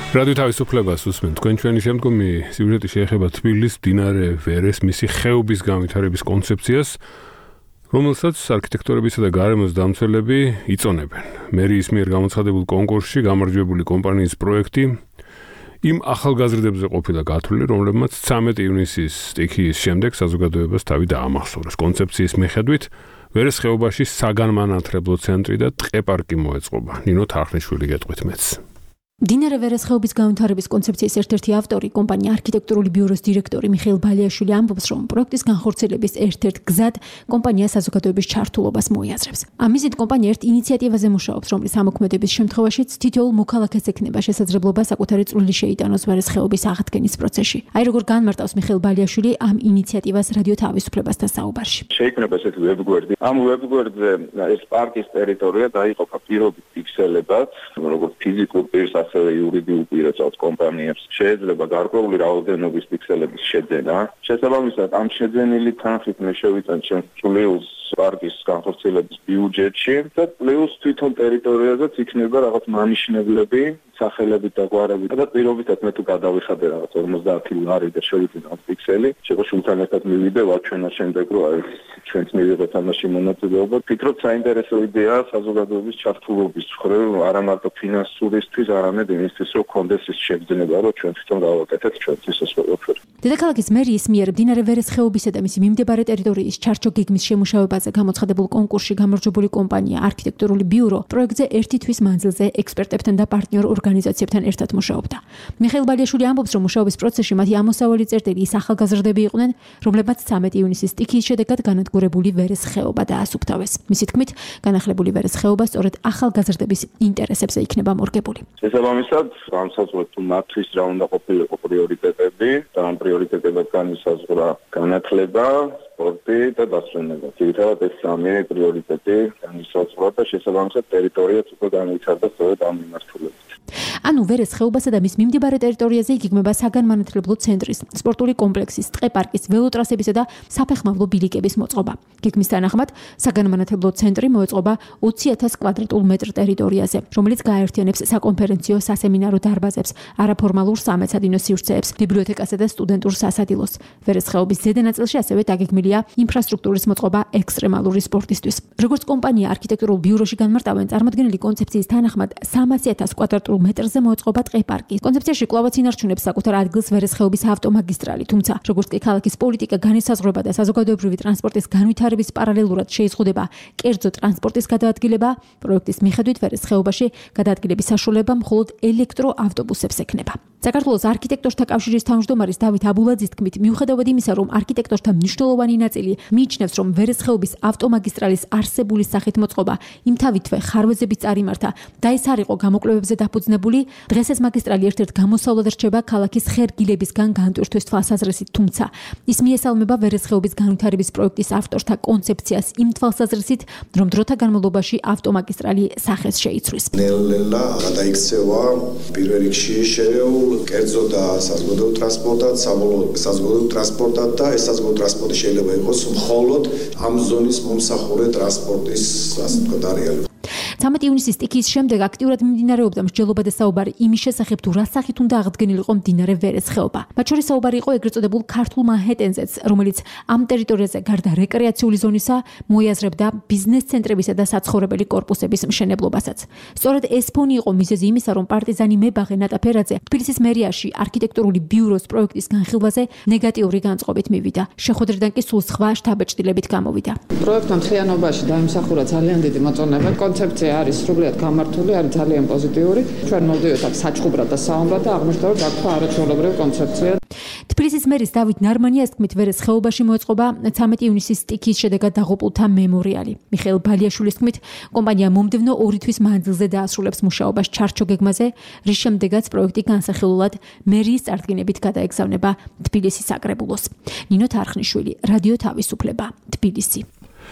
რადიო თავისუფლებას უსმენთ. თქვენ ჩვენი შემდგომი სიუჟეტი შეეხება თბილისის მდინარე ვერეს მისი ხეობის განვითარების კონცეფციას, რომელსაც არქიტექტორებისა და გარემოს დამცველები იწონებენ. მერიის მიერ გამოცხადებულ კონკურსში გამარჯვებული კომპანიის პროექტი იმ ახალგაზრდებზე ყოფილა გათვლილი, რომლებმაც 13 ივნისის სტიქიის შემდეგ საზოგადოებას თავი დაამახსოვრეს. კონცეფციის მიხედვით ვერეს ხეობაში საგანმანათლებლო ცენტრი და ტყე-პარკი მოეწყობა. ნინო თარხნიშვილი გეტყვით მეც. მდინარე ვერეს ხეობის განვითარების კონცეფციის ერთ-ერთი ავტორი, კომპანია არქიტექტურული ბიუროს დირექტორი მიხეილ ბალიაშვილი ამბობს, რომ პროექტის განხორციელების ერთ-ერთ გზად კომპანია საზოგადოების ჩართულობას მოიაზრებს. ამისით კომპანია ერთ ინიციატივაზე მუშაობს, რომლის ამოქმედების შემთხვევაშიც თითოეულ მოქალაქეს ექნება შესაძლებლობა საკუთარი წვლილი შეიტანოს ვერეს ხეობის აღდგენის პროცესში. აი როგორ განმარტავს მიხეილ ბალიაშვილი ამ ინიციატივას რადიო თავისუფლებასთან საუბარში. შეიქმნება ესეთი ვებგვერდი. ამ ვებგვერდზე ეს პარკის ტერიტორია დაიყოფა პირობით ფიქსელებად, როგორც ფიზიკურ პირს ასევე იურიდიულ პირებს კომპანიებს შეიძლება გარკვეული რაოდენობის პიქსელების შეძენა. შესაბამისად, ამ შეძენილი თანხით მე შევიტან ჩემს პლუს პარკის განხორციელების ბიუჯეტში და პლუს თვითონ ტერიტორიაზეც იქნება რაღაც მანიშნებლები, სახელებით და გვარებით და პირობითად მე თუ გადავიხადე რაღაც 50 ლარი და შევიძინე ამ პიქსელი, შეგოშულთან ერთად მივიდე ვაჩვენა შემდეგ რომ აი ჩვენც მივიღეთ ამაში მონაწილეობა. ვფიქრობ საინტერესო იდეაა საზოგადოების ჩართულობის მხრივ, არა მარტო ფინანსურისთვის, არამედ იმისთვის, რომ კონდეს ის შეგრძნება, რომ ჩვენ თვითონ გავაკეთეთ ჩვენთვის ეს ყველაფერი. დედაქალაქის მერიის მიერ მდინარე ვერეს ხეობისა და მისი მიმდებარე ტერიტორიის ჩარჩო გეგმის შემუშავებაზე გამოცხადებულ კონკურსში გამარჯვებული კომპანია არქიტექტურული ბიურო პროექტზე ერთი თვის მანძილზე ექსპერტებთან და პარტნიორ ორგანიზაციებთან ერთად მუშაობდა. მიხეილ ბალიაშვილი ამბობს, რომ მუშაობის პროცესში მათი ამოსავალი წერტილი ის ახალგაზრდები იყვნენ, რომლებმაც 13 ივნისის სტიქიის შედეგად განადგურებული ვერეს ხეობა დაასუფთავეს. მისი თქმით, განახლებული ვერეს ხეობა სწორედ ახალგაზრდების ინტერესებზე იქნება მორგებული. შესაბამისად, განსაზღვრეთ თუ მათთვის რა უნდა ყოფილიყო პრიორიტეტები და ამ პრიორიტეტებად განისაზღვრა განათლება, სპორტი და დასვენება. ძირითადად ეს სამი პრიორიტეტი განისაზღვრა და შესაბამისად ტერიტორიაც უკვე განვითარდა სწორედ ამ მიმართულებით. ანუ ვერეს ხეობასა და მის მიმდებარე ტერიტორიაზე იგეგმება საგანმანათლებლო ცენტრის, სპორტული კომპლექსის, ტყე-პარკის, ველოტრასებისა და საფეხმავლო ბილიკების მოწყობა. გეგმის თანახმად საგანმანათლებლო ცენტრი მოეწყობა 20,000 კვადრატულ მეტრ ტერიტორიაზე, რომელიც გააერთიანებს საკონფერენციო, სასემინარო დარბაზებს, არაფორმალურ სამეცადინო სივრცეებს, ბიბლიოთეკასა და სტუდენტურ სასადილოს. ვერეს ხეობის ზედა ნაწილში ასევე დაგეგმილია ინფრასტრუქტურის მოწყობა ექსტრემალური სპორტისთვის. როგორც კომპანია არქიტექტურულ ბიუროში განმარტავენ, წარმოდგენილი კონცეფციის თანახმად 300,000 კვადრატულ მეტრზე მოეწყობა ტყე-პარკი. კონცეფციაში კვლავაც ინარჩუნებს საკუთარ ადგილს ვერეს ხეობის ავტომაგისტრალი, თუმცა როგორც კი ქალაქის პოლიტიკა განისაზღვრება და საზოგადოებრივი ტრანსპორტის განვითარების პარალელურად შეიზღუდება კერძო ტრანსპორტის გადაადგილება, პროექტის მიხედვით ვერეს ხეობაში გადაადგილების საშუალება მხოლოდ ელექტროავტობუსებს ექნება. საქართველოს არქიტექტორთა კავშირის თავმჯდომარის დავით აბულაძის თქმით, მიუხედავად იმისა, რომ არქიტექტორთა მნიშვნელოვანი ნაწილი მიიჩნევს, რომ ვერეს ხეობის ავტომაგისტრალის არსებული სახით მოწყობა იმთავითვე ხარვეზების წარიმართა და ეს არ იყო გამოკვლევებზე დაფუძნებული, დღეს ეს მაგისტრალი ერთ-ერთ გამოსავლად რჩება ქალაქის ხერგილებისგან განტვირთვის თვალსაზრისით, თუმცა ის მიესალმება ვერეს ხეობის განვითარების პროექტის ავტორთა კონცეფციას იმ თვალსაზრისით, რომ დროთა განმავლობაში ავტომაგისტრალი სახეს შეიცვლის. ნელ-ნელა გადაიქცევა პირველ რიგში შერეულ კერძო და საზოგადოებრივ ტრანსპორტად, საბოლოო საზოგადოებრივ ტრანსპორტად და ეს საზოგადოებრივ ტრანსპორტი შეიძლება იყოს მხოლოდ ამ ზონის მომსახურე ტრანსპორტის, ასე ვთქვათ, არეალი. 13 ივნისის სტიქიის შემდეგ აქტიურად მიმდინარეობდა მსჯელობა და საუბარი იმის შესახებ, თუ რა სახით უნდა აღდგენილიყო მდინარე ვერეს ხეობა. მათ შორის საუბარი იყო ეგრეთ წოდებულ ქართულ მანჰეტენზეც, რომელიც ამ ტერიტორიაზე გარდა რეკრეაციული ზონისა მოიაზრებდა ბიზნეს ცენტრებისა და საცხოვრებელი კორპუსების მშენებლობასაც. სწორედ ეს ფონი იყო მიზეზი იმისა, რომ პარტიზანი მებაღე ნატა ფერაძე თბილისის მერიაში არქიტექტურული ბიუროს პროექტის განხილვაზე ნეგატიური განწყობით მივიდა. შეხვედრიდან კი სულ სხვა შთაბეჭდილებით გამოვიდა. პროექტმა მთლიანობაში დაიმსახურა ძალიან დიდი მოწონება. კონცეფცია არის სრულიად გამართული, არის ძალიან პოზიტიური. ჩვენ მოვდივართ აქ საჩხუბრად და საომრად და აღმოჩნდა, რომ გაქვთ არაჩვეულებრივი კონცეფცია. თბილისის მერის დავით ნარმანიას თქმით, ვერეს ხეობაში მოეწყობა 13 ივნისის სტიქიის შედეგად დაღუპულთა მემორიალი. მიხეილ ბალიაშვილის თქმით, კომპანია მომდევნო 2 თვის მანძილზე დაასრულებს მუშაობას ჩარჩო გეგმაზე, რის შემდეგაც პროექტი განსახილულად მერიის წარდგინებით გადაეგზავნება თბილისის საკრებულოს. ნინო თარხნიშვილი, რადიო თავისუფლება, თბილისი.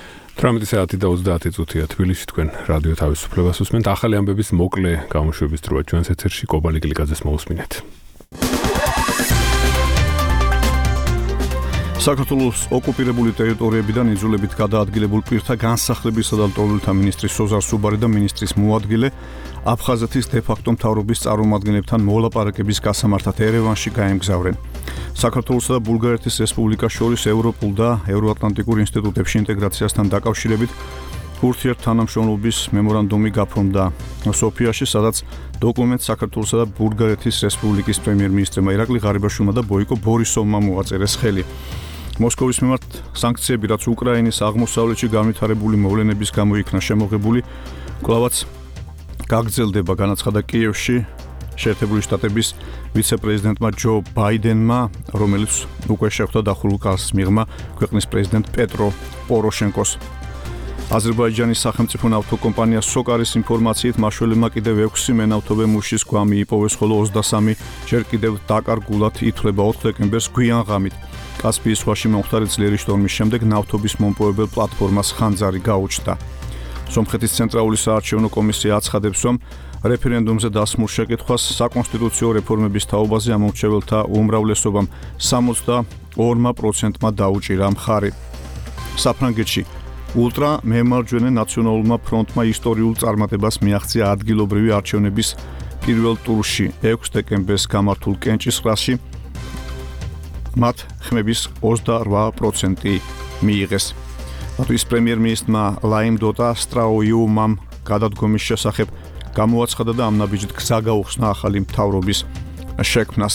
18 საათი და 30 წუთია თბილისში თქვენ რადიო თავისუფლებას უსმენთ. ახალი ამბების მოკლე გამოშვების დროა ჩვენს ეთერში კობალი გლიკაძეს მოусმინეთ. საქართველოს ოკუპირებული ტერიტორიებიდან იძულებით გადაადგილებულ პირთა განსახლებისა და ლტოლვილთა მინისტრი სოზარ სუბარი და მინისტრის მოადგილე აფხაზეთის დე-ფაქტო მთავრობის წარმომადგენლებთან მოლაპარაკების გასამართად ერევანში გაემგზავრნენ. საქართველოსა და ბულგარეთის რესპუბლიკას შორის ევროპულ და ევროატლანტიკურ ინსტიტუტებში ინტეგრაციასთან დაკავშირებით ურთიერთთანამშრომლობის მემორანდუმი გაფორმდა სოფიაში, სადაც დოკუმენტს საქართველოსა და ბულგარეთის რესპუბლიკის პრემიერ-მინისტრმა ირაკლი ღარიბაშვილმა და ბოიკო ბორისოვმა მოაწერეს ხელი. მოსკოვის მიმართ სანქციები, რაც უკრაინის აღმოსავლეთში განვითარებული მოვლენების გამო იქნა შემოღებული, კვლავაც გაგრძელდება, განაცხადა კიევში შეერთებული შტატების ვიცე-პრეზიდენტმა ჯო ბაიდენმა, რომელიც უკვე შეხვდა დახურულ კალს მიღმა ქვეყნის პრეზიდენტ პეტრო პოროშენკოს. აზერბაიჯანის სახელმწიფო ნავთობკომპანია სოკარის ინფორმაციით მაშველებმა კიდევ 6 მენავთობე მუშის გვამი იპოვეს, ხოლო 23 ჯერ კიდევ დაკარგულად ითვლება 4 დეკემბერს გვიან ღამით. კასპიის ზღვაში მომხდარი ძლიერი შტორმის შემდეგ ნავთობის მომპოვებელ პლატფორმას ხანძარი გაუჩნდა. სომხეთის ცენტრალური საარჩევნო კომისია აცხადებს, რომ რეფერენდუმზე დასმულ შეკითხვას საკონსტიტუციო რეფორმების თაობაზე ამომრჩეველთა უმრავლესობამ 62%-მა დაუჭირა მხარი. საფრანგეთში ულტრა მემარჯვენე ნაციონალურმა ფრონტმა ისტორიულ წარმატებას მიაღწია ადგილობრივი არჩევნების პირველ ტურში 6 დეკემბერს გამართულ კენჭისყრაში მათ ხმების 28% მიიღეს. ლატვიის პრემიერ-მინისტრმა ლაიმ დოტა სტრაოიუმამ გადადგომის შესახებ გამოაცხადა და ამ ნაბიჯით გზა გაუხსნა ახალი მთავრობის შექმნას.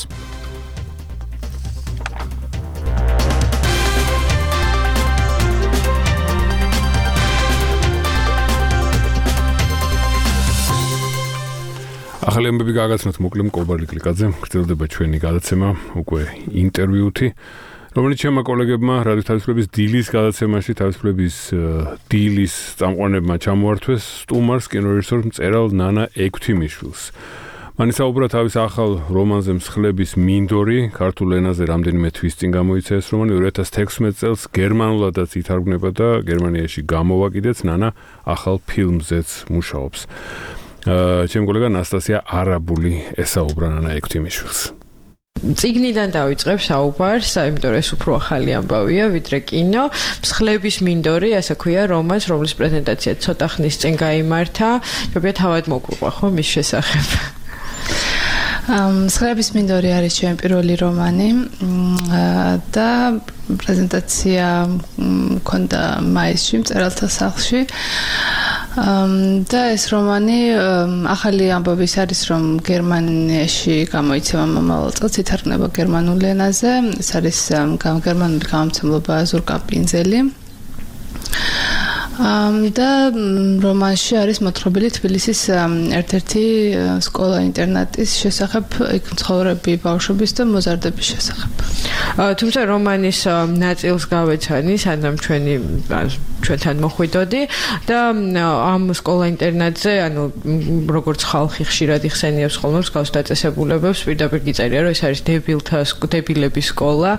ახალი ამბები გააგაცნოთ მოკლედ კობარდი კლიკაძე. გრძელდება ჩვენი გადაცემა, უკვე ინტერვიუთი, რომელიც ჩემმა კოლეგებმა რადიო თავისუფლების დილის გადაცემაში თავისუფლების დილის წამყვანებმა ჩამოართვეს სტუმარს, კინორეჟისორ მწერალ ნანა ექვთიმიშვილს. მან ისაუბრა თავის ახალ რომანზე მსხლების მინდორი, ქართულ ენაზე რამდენიმე თვის წინ გამოიცა ეს რომანი, 2016 წელს გერმანულადაც ითარგმნება და გერმანიაში გამოვა კიდეც, ნანა ახალ ფილმზეც მუშაობს. ჩემ კოლეგა ნასტასია არაბული ესაუბრა ნანა ექვთიმიშვილს. წიგნიდან დავიწყებ საუბარს, იმიტომ რომ ეს უფრო ახალი ამბავია, ვიდრე კინო. მსხლების მინდორი, ასე ქვია რომანს, რომლის პრეზენტაცია ცოტა ხნის წინ გაიმართა. შეიძლება თავად მოგვიყვა ხო მის შესახებ. მსხლების მინდორი არის ჩემი პირველი რომანი და პრეზენტაცია მქონდა მაისში მწერალთა სახლში. და ეს რომანი ახალი ამბობის არის, რომ გერმანიაში გამოიცემა მომავალ წელს, ითარგმნება გერმანულ ენაზე. ეს არის გერმანული გამომცემლობა ზურკაპინზელი. და რომანში არის მოთხრობილი თბილისის ერთ-ერთი სკოლა-ინტერნატის შესახებ, იქ მცხოვრები ბავშვების და მოზარდების შესახებ. თუმცა რომანის ნაწილს გავეცანი, სანამ ჩვენთან მოხვიდოდი და ამ სკოლა-ინტერნატზე, ანუ როგორც ხალხი ხშირად იხსენიებს ხოლმე მსგავს დაწესებულებებს, პირდაპირ გიწერია, რომ ეს არის დებილების სკოლა.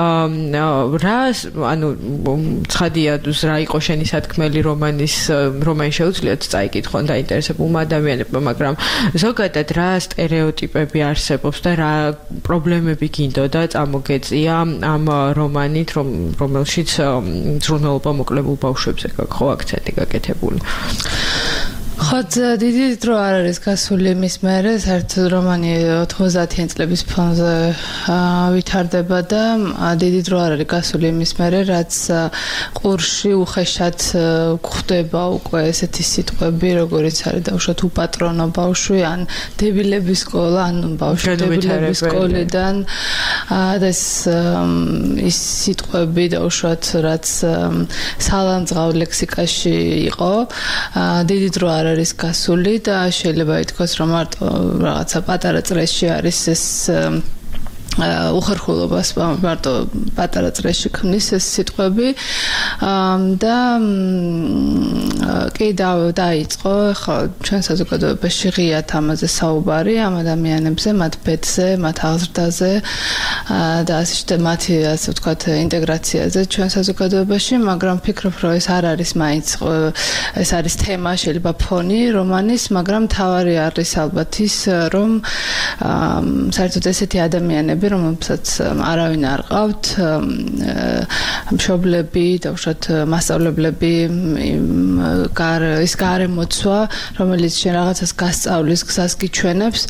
ცხადია, რა იყო შენი სათქმელი რომანი შეუძლიათ წაიკითხონ დაინტერესებულმა ადამიანებმა, მაგრამ ზოგადად რა სტერეოტიპები არსებობს და რა პრობლემები გინდოდა წამოგეწია ამ რომანით, რომელშიც ზრუნველობა მოკლებულ ბავშვებზე გაქვს ხო აქცენტი გაკეთებული. ხო, დიდი დრო არ არის გასული მის მერე, საერთოდ რომანი 90-იან წლების ფონზე ვითარდება და დიდი დრო არ არის გასული მის მერე, რაც ყურში უხეშად გვხვდება უკვე ესეთი სიტყვები, როგორიც არის დაუშვათ უპატრონო ბავშვი, ან დებილების სკოლა, ან ბავშვი დებილების სკოლიდან და ის სიტყვები დაუშვათ, რაც სალამძღავ ლექსიკაში იყო, დიდი დრო არ არის გასული და შეიძლება ითქვას, რომ მარტო რაღაცა პატარა წრეში არის ეს უხერხულობას მარტო პატარა წრეში ქმნის ეს სიტყვები და კი დაიწყო ხო ჩვენ საზოგადოებაში ღიად ამაზე საუბარი ამ ადამიანებზე, მათ ბედზე, მათ აღზრდაზე და ასე შემდეგ მათი ასე ვთქვათ ინტეგრაციაზე ჩვენ საზოგადოებაში, მაგრამ ვფიქრობ, რომ ეს არ არის მაინც ეს არის თემა, შეიძლება ფონი რომანის, მაგრამ თავარი არის ალბათ ის, რომ საერთოდ ესეთი ადამიანები ადამიანები, რომელსაც არავინ არ ყავთ, მშობლები, დაუშვათ მასწავლებლები, ის გარემოცვა, რომელიც შენ რაღაცას გასწავლის, გზას გიჩვენებს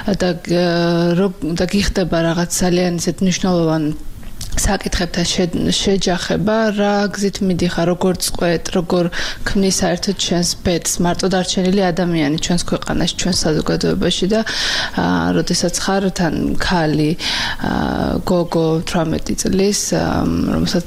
და გიხდება რაღაც ძალიან ისეთ მნიშვნელოვანი საკითხებთან შეჯახება, რა გზით მიდიხარ, როგორ წყვეტ, როგორ ქმნის საერთოდ ჩვენს ბედს, მარტო დარჩენილი ადამიანი ჩვენს ქვეყანაში, ჩვენს საზოგადოებაში და როდესაც ხარ თან ქალი, გოგო 18 წლის, რომელსაც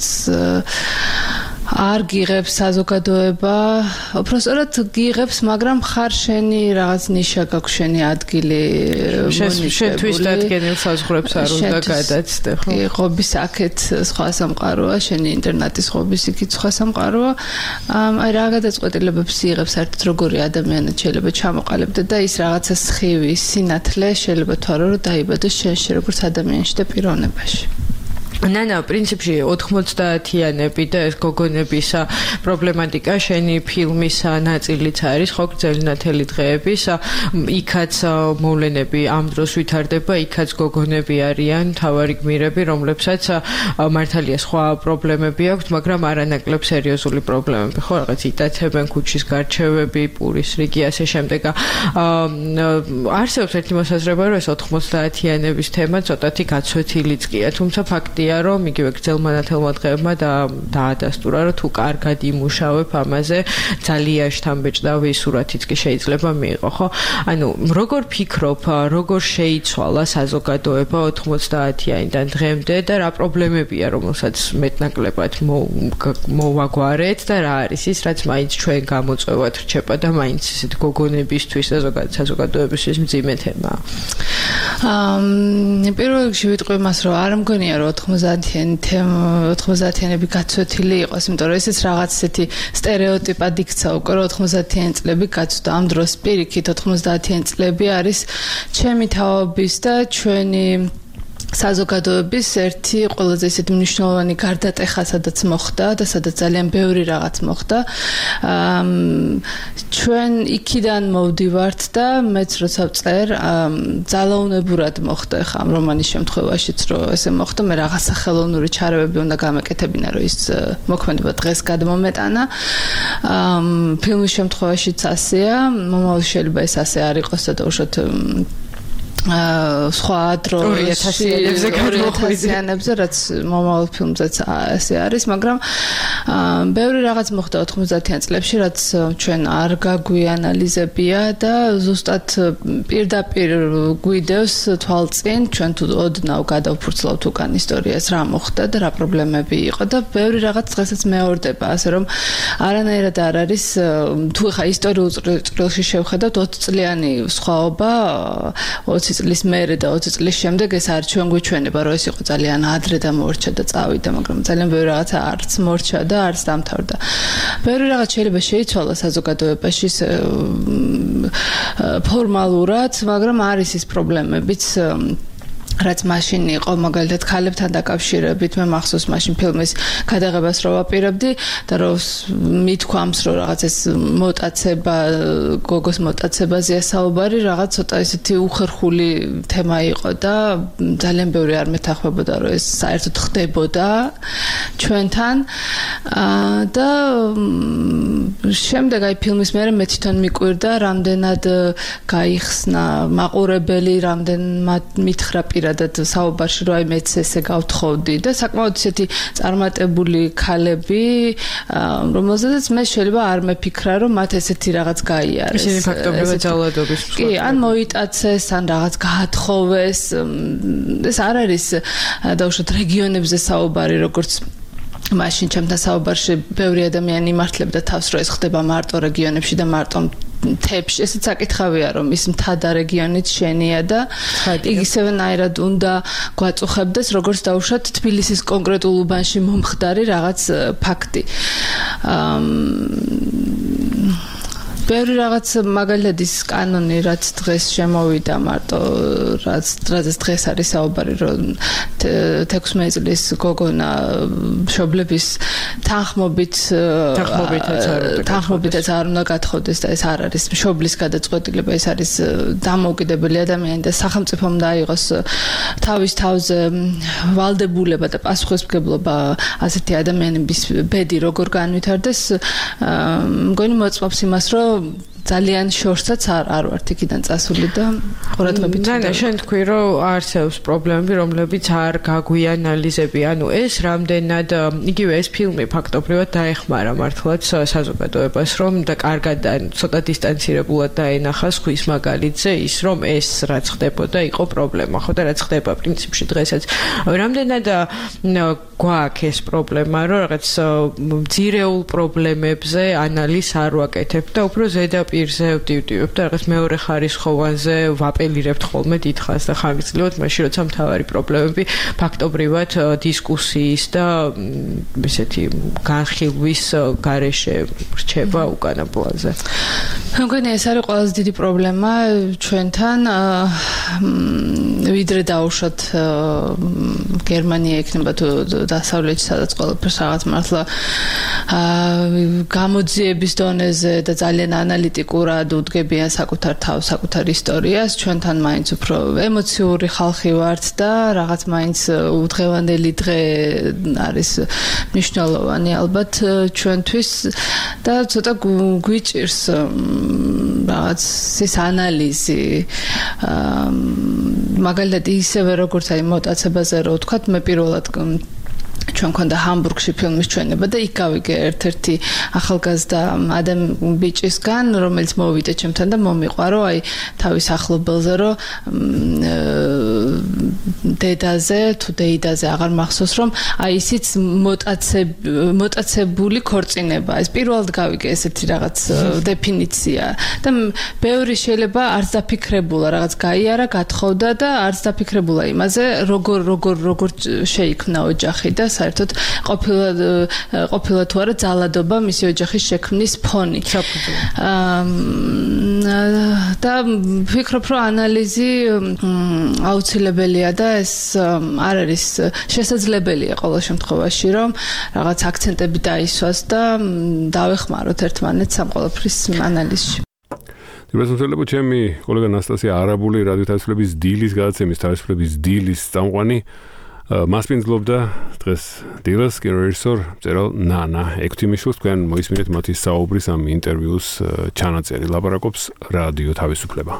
არ გიღებს საზოგადოება, უბრალოდ გიღებს, მაგრამ ხარ შენი რაღაც ნიშა გაქვს, შენი ადგილი შენთვის დადგენილ საზღვრებს არ უნდა გადაცდე, ხო? ღობის აქეთ სხვა სამყაროა, შენი ინტერნეტის ღობის იქით სხვა სამყაროა. აი რა გადაწყვეტილებებს იღებს საერთოდ როგორი ადამიანად შეიძლება ჩამოყალიბდე და ის რაღაცა სხივი, სინათლე შეიძლება თვარო რომ დაიბადოს შენში როგორც ადამიანში და პიროვნებაში. ნანა, პრინციპში 90-იანები და ეს გოგონების პრობლემატიკა შენი ფილმის ნაწილიც არის, ხო, გრძელი ნათელი დღეების, იქაც მოვლენები ამ დროს ვითარდება, იქაც გოგონები არიან, მთავარი გმირები, რომლებსაც მართალია სხვა პრობლემები აქვთ, მაგრამ არანაკლებ სერიოზული პრობლემები, ხო, რაღაც იტაცებენ, ქუჩის გარჩევები, პურის რიგი, ასე შემდეგ. არსებობს ერთი მოსაზრება, რომ ეს 90-იანების თემა ცოტათი გაცვეთილიც კია, თუმცა ფაქტია რომ იგივე გრძელმა ნათელმა დღეებმა დაადასტურა რომ თუ კარგად იმუშავებ ამაზე ძალიან შთამბეჭდავი სურათიც კი შეიძლება მიიღო, ხო? ანუ როგორ ფიქრობ, როგორ შეიცვალა საზოგადოება 90-იანიდან დღემდე და რა პრობლემებია, რომელსაც მეტნაკლებად მოვაგვარეთ და რა არის ის, რაც მაინც ჩვენ გამოწვევად რჩება და მაინც ისეთ გოგონებისთვის და ზოგადად საზოგადოებისთვის მძიმე თემაა. პირველ რიგში ვიტყვი მას, რომ არ მგონია რომ 90-იანები გაცვეთილი იყოს, იმიტომ რომ ესეც რაღაც ისეთი სტერეოტიპად იქცა უკვე, რომ 90-იანი წლები გაცვდა. ამ დროს პირიქით 90-იანი წლები არის ჩემი თაობის და ჩვენი საზოგადოების ერთი ყველაზე ისეთი მნიშვნელოვანი გარდატეხა, სადაც მოხდა და სადაც ძალიან ბევრი რაღაც მოხდა. ჩვენ იქიდან მოვდივართ და მეც როცა ვწერ, ძალაუნებურად მოხდა ხა ამ რომანის შემთხვევაშიც, რომ ესე მოხდა, მე რაღაცა ხელოვნური ჩარევები უნდა გამეკეთებინა, რომ ის მოქმედება დღეს გადმომეტანა. ფილმის შემთხვევაშიც ასეა, მომავალში შეიძლება ეს ასე არ იყოს და უშოთ სხვა დრო 2000-იანებზე, რაც მომავალ ფილმზეც ასე არის, მაგრამ ბევრი რაღაც მოხდა 90-იან წლებში, რაც ჩვენ არ გაგვიანალიზებია და ზუსტად პირდაპირ გვიდევს თვალწინ, ჩვენ თუ ოდნავ გადავფურცლავთ უკან ისტორიას, რა მოხდა და რა პრობლემები იყო და ბევრი რაღაც დღესაც მეორდება, ასე რომ არანაირად არ არის, თუ ხა ისტორიულ წრილში შევხედავთ 20 წლიანი სხვაობა 20 წლის მერე და 20 წლის შემდეგ ეს არ ჩვენ გვიჩვენება, რომ ეს იყო ძალიან ადრე და მოორჩა და წავიდა, მაგრამ ძალიან ბევრი რაღაცა არც მოორჩა და არც დამთავრდა. ბევრი რაღაც შეიძლება შეიცვალა საზოგადოებაში ფორმალურად, მაგრამ არის ის პრობლემებიც, რაც მაშინ იყო, მაგალითად ქალებთან დაკავშირებით, მე მახსოვს მაშინ ფილმის გადაღებას რო ვაპირებდი და რომ მithქვამს, რომ რაღაც ეს მოტაცება, გოგოს მოტაცებაზეა საუბარი, რაღაც ცოტა ისეთი უხერხული თემა იყო და ძალიან ბევრი არ მეთანხმებოდა, რომ ეს საერთოდ ხდებოდა ჩვენთან და შემდეგ აი ფილმის მერე მე თვითონ მიკვირდა, რამდენად გაიხსნა მაყურებელი, რამდენ მითხრა პირადად საუბარში, რომ აი მეც ესე გავთხოვდი და საკმაოდ ისეთი წარმატებული ქალები, რომელზედაც მე შეიძლება არ მეფიქრა, რომ მათ ესეთი რაღაც გაიარეს. ისინი ფაქტობრივად ძალადობის მსხვერპლები. კი, ან მოიტაცეს, ან რაღაც გაათხოვეს. ეს არ არის დაუშვათ რეგიონებზე საუბარი, როგორც მაშინ ჩემთან საუბარში ბევრი ადამიანი იმართლებდა თავს, რომ ეს ხდება მარტო რეგიონებში და მარტო მთებში. ესეც საკითხავია, რომ ის მთა რეგიონიც შენია და იგი ისევენაირად უნდა გვაწუხებდეს, როგორც დაუშვათ თბილისის კონკრეტულ უბანში მომხდარი რაღაც ფაქტი. ბევრი რაღაც მაგალითად ის კანონი რაც დღეს შემოვიდა მარტო რაც დღეს არის საუბარი რომ 16 წლის გოგონა მშობლების თანხმობითაც არ უნდა გათხოვდეს და ეს არ არის მშობლის გადაწყვეტილება ეს არის დამოუკიდებელი ადამიანი და სახელმწიფომ უნდა აიღოს თავის თავზე ვალდებულება და პასუხისმგებლობა ასეთი ადამიანების ბედი როგორ განვითარდეს მგონი მოწმობს იმას რომ ძალიან შორსაც არ ვართ იქიდან წასული და ყურადღებით და შენ თქვი რომ არსებობს პრობლემები რომლებიც არ გაგვიანალიზები ანუ ეს რამდენად იგივე ეს ფილმი ფაქტობრივად დაეხმარა მართლაც საზოგადოებას რომ და კარგად და ცოტა დისტანცირებულად დაენახა ხვის მაგალითზე ის რომ ეს რაც ხდებოდა იყო პრობლემა ხო და რაც ხდება პრინციპში დღესაც რამდენად გვაქვს ეს პრობლემა რომ რაღაც ძირეულ პრობლემებზე ანალიზს არ ვაკეთებ და უფრო ზედაპირზე ვდივდივებ და რაღაც მეორე ხარისხოვანზე ვაპელირებთ ხოლმე დიდხანს და ხანგრძლივად მაშინ როცა მთავარი პრობლემები ფაქტობრივად დისკუსიის და ესეთი განხილვის გარეშე რჩება უკანა პლანზე. მგონი ეს არის ყველაზე დიდი პრობლემა ჩვენთან ვიდრე დაუშვათ გერმანია იქნება თუ დასავლეთი სადაც ყველაფერს რაღაც მართლა გამოძიების დონეზე და ძალიან ანალიტიკურად უდგებიან საკუთარ თავს, საკუთარ ისტორიას, ჩვენთან მაინც უფრო ემოციური ხალხი ვართ და რაღაც მაინც უდღევანდელი დღე არის მნიშვნელოვანი ალბათ ჩვენთვის და ცოტა გვიჭირს რაღაც ეს ანალიზი მაგალითად ისევე როგორც აი მოტაცებაზე რო ვთქვათ მე პირველად ჩვენ ქონდა ჰამბურგში ფილმის ჩვენება და იქ გავიგე ერთ-ერთი ახალგაზრდა ბიჭისგან რომელიც მოვიდა ჩემთან და მომიყვარო აი თავის ახლობელზე რომ დედაზე თუ დეიდაზე აღარ მახსოვს რომ აი ისიც მოტაცებული ქორწინება ეს პირველად გავიგე ესეთი რაღაც დეფინიცია და ბევრი შეიძლება არც დაფიქრებულა რაღაც გაიარა გათხოვდა და არც დაფიქრებულა იმაზე როგორ შეიქმნა ოჯახი და საერთოდ ყოფილა თუ არა ძალადობა მისი ოჯახის შექმნის ფონი. და ვფიქრობ რომ ანალიზი აუცილებელია და ეს არ არის შესაძლებელია ყოველ შემთხვევაში რომ რაღაც აქცენტები დაისვას და დავეხმაროთ ერთმანეთს ამ ყველაფრის ანალიზში. დიბრასმოწელებო ჩემი კოლეგა ნასტასია არაბული რადიოთავისუფლების დილის გადაცემის თავისუფლების დილის წამყვანი მასპინძლობდა დღეს დილას კინორეჟისორ მწერალ ნანა ექვთიმიშვილს თქვენ მოისმინეთ მათი საუბრის ამ ინტერვიუს ჩანაწერი ლაპარაკობს რადიო თავისუფლება.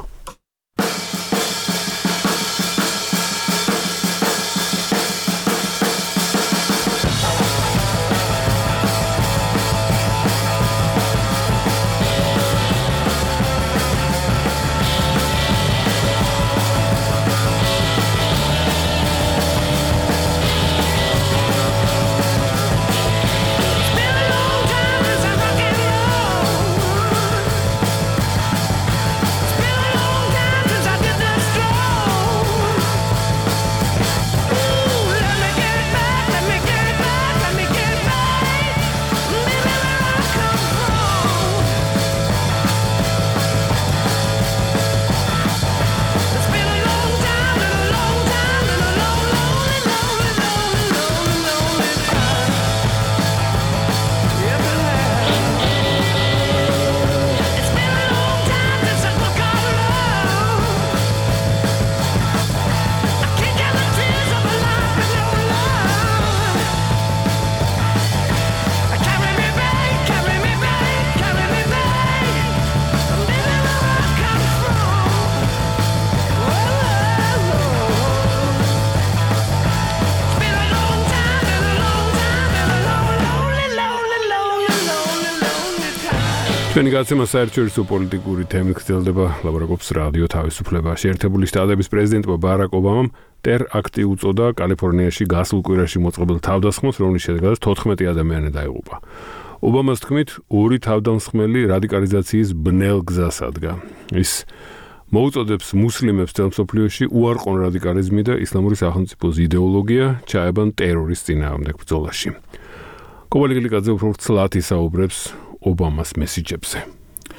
ჩვენი გადაცემა საერთაშორისო პოლიტიკური თემით გრძელდება, ლაპარაკობს რადიო თავისუფლება. შეერთებული შტატების პრეზიდენტმა ბარაკ ობამამ ტერაქტი უწოდა კალიფორნიაში გასულ კვირაში მოწყობილ თავდასხმას, რომლის შედეგადაც 14 ადამიანი დაიღუპა. ობამას თქმით, ორი თავდამსხმელი რადიკალიზაციის ბნელ გზას ადგა. ის მოუწოდებს მუსლიმებს თელ მსოფლიოში უარყონ რადიკალიზმი და ისლამური სახელმწიფოს იდეოლოგია ჩაებან ტერორის წინააღმდეგ ბრძოლაში. კობალიკილიკაძე უფრო ცლად ისაუბრებს ობამას მესიჯებზე.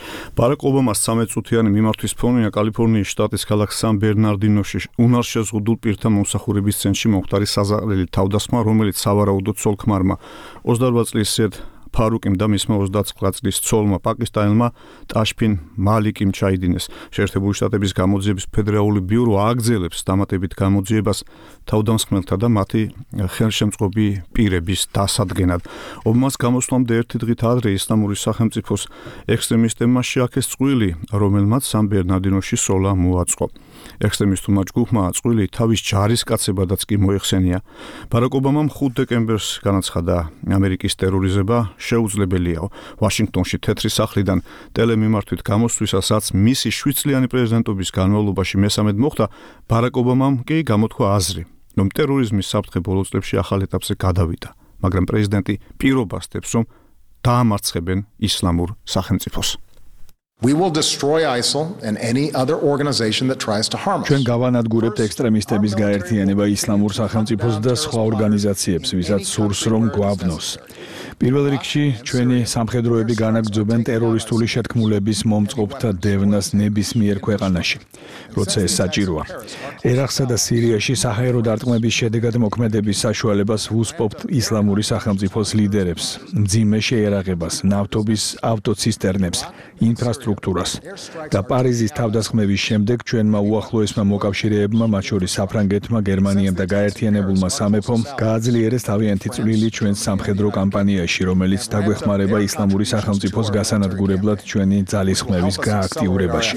ბარაკ ობამას 13 წუთიანი მიმართვის ფონია კალიფორნიის შტატის ქალაქ სან ბერნარდინოში უნარშეზღუდულ პირთა მომსახურების ცენტრში მომხდარი საზარელი თავდასხმა, რომელიც სავარაუდოდ ცოლ-ქმარმა 28 წლის ზედ ფარუკიმ და მისმა 29 წლის ცოლმა პაკისტანელმა ტაშფინ მალიკიმ ჩაიდინეს. შეერთებული შტატების გამოძიების ფედერალური ბიურო ააგრძელებს დამატებით გამოძიებას თავდამსხმელთა და მათი ხელშემწყობი პირების დასადგენად. ობამას გამოსვლამდე ერთი დღით ადრე ისლამური სახელმწიფოს ექსტრემისტებმა შეაქეს წყვილი, რომელმაც სან ბერნარდინოში სოლა მოაწყო. ექსტრემისტულმა ჯგუფმა წყვილი თავის ჯარისკაცებადაც კი მოიხსენია. ბარაკ ობამამ 5 დეკემბერს განაცხადა ამერიკის ტერორიზება შეუძლებელიაო. ვაშინგტონში თეთრი სახლიდან ტელემიმართვით გამოსვლისას, რაც მისი 7 წლიანი პრეზიდენტობის განმავლობაში მესამედ მოხდა, ბარაკ ობამამ კი გამოთქვა აზრი, რომ ტერორიზმის საფრთხე ბოლო წლებში ახალ ეტაპზე გადავიდა, მაგრამ პრეზიდენტი პირობას დებს, რომ დაამარცხებენ ისლამურ სახელმწიფოს. We will destroy ISIL and any other organization that tries to harm us. ჩვენ გავანადგურებთ ექსტრემისტების გაერთიანება ისლამურ სახელმწიფოს და სხვა ორგანიზაციებს, ვისაც სურს რომ გვავნოს. პირველ რიგში ჩვენი სამხედროები განაგრძობენ ტერორისტული შეთქმულების მომწყობთა დევნას ნებისმიერ ქვეყანაში, როცა ეს საჭიროა. ერაყსა და სირიაში საჰაერო დარტყმების შედეგად მოქმედების საშუალებას ვუსპობთ ისლამური სახელმწიფოს ლიდერებს, მძიმე შეერაღებას, ნავთობის ავტოცისტერნებს, ინფრასტრუქტურას და პარიზის თავდასხმების შემდეგ ჩვენმა უახლოესმა მოკავშირეებმა, მათ შორის საფრანგეთმა, გერმანიამ და გაერთიანებულმა სამეფომ გააძლიერეს თავიანთი წვლილი ჩვენს სამხედრო კამპანიაში, რომელიც დაგვეხმარება ისლამური სახელმწიფოს გასანადგურებლად ჩვენი ძალისხმევის გააქტიურებაში.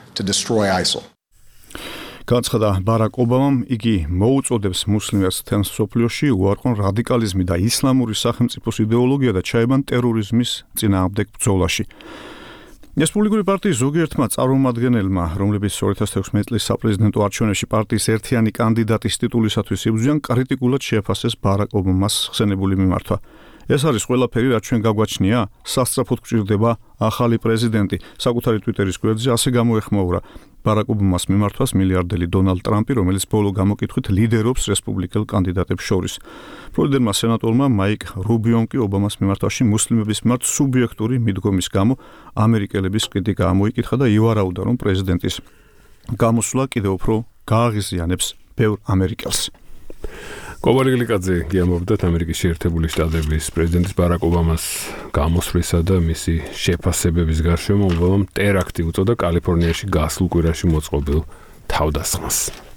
განცხადა ბარაკ ობამამ, იგი მოუწოდებს მუსლიმებს მთელ მსოფლიოში უარყონ რადიკალიზმი და ისლამური სახელმწიფოს იდეოლოგია და ჩაებან ტერორიზმის წინააღმდეგ ბრძოლაში. რესპუბლიკური პარტიის ზოგიერთმა წარმომადგენელმა, რომლებიც 2016 წლის საპრეზიდენტო არჩევნებში პარტიის ერთიანი კანდიდატის ტიტულისათვის იბრძვიან, კრიტიკულად შეაფასეს ბარაკ ობამას ხსენებული მიმართვა. ეს არის ყველაფერი, რაც ჩვენ გაგვაჩნია, სასწრაფოდ გვჭირდება ახალი პრეზიდენტი. საკუთარი ტვიტერის გვერდზე ასე გამოეხმაურა ბარაკ ობამას მიმართვას მილიარდელი დონალდ ტრამპი, რომელიც ბოლო გამოკითხვით ლიდერობს რესპუბლიკელ კანდიდატებს შორის. ფლორიდელმა სენატორმა მაიკ რუბიომ კი ობამას მიმართვაში მუსლიმების მიმართ სუბიექტური მიდგომის გამო ამერიკელების კრიტიკა ამოიკითხა და ივარაუდა, რომ პრეზიდენტის გამოსვლა კიდევ უფრო გააღიზიანებს ბევრ ამერიკელს. კობარი გლიკაძე გიამბობდათ ამერიკის შეერთებული შტატების პრეზიდენტის ბარაკ ობამას გამოსვლისა და მისი შეფასებების გარშემო ობამამ ტერაქტი უწოდა კალიფორნიაში გასულ კვირაში მოწყობილ თავდასხმას.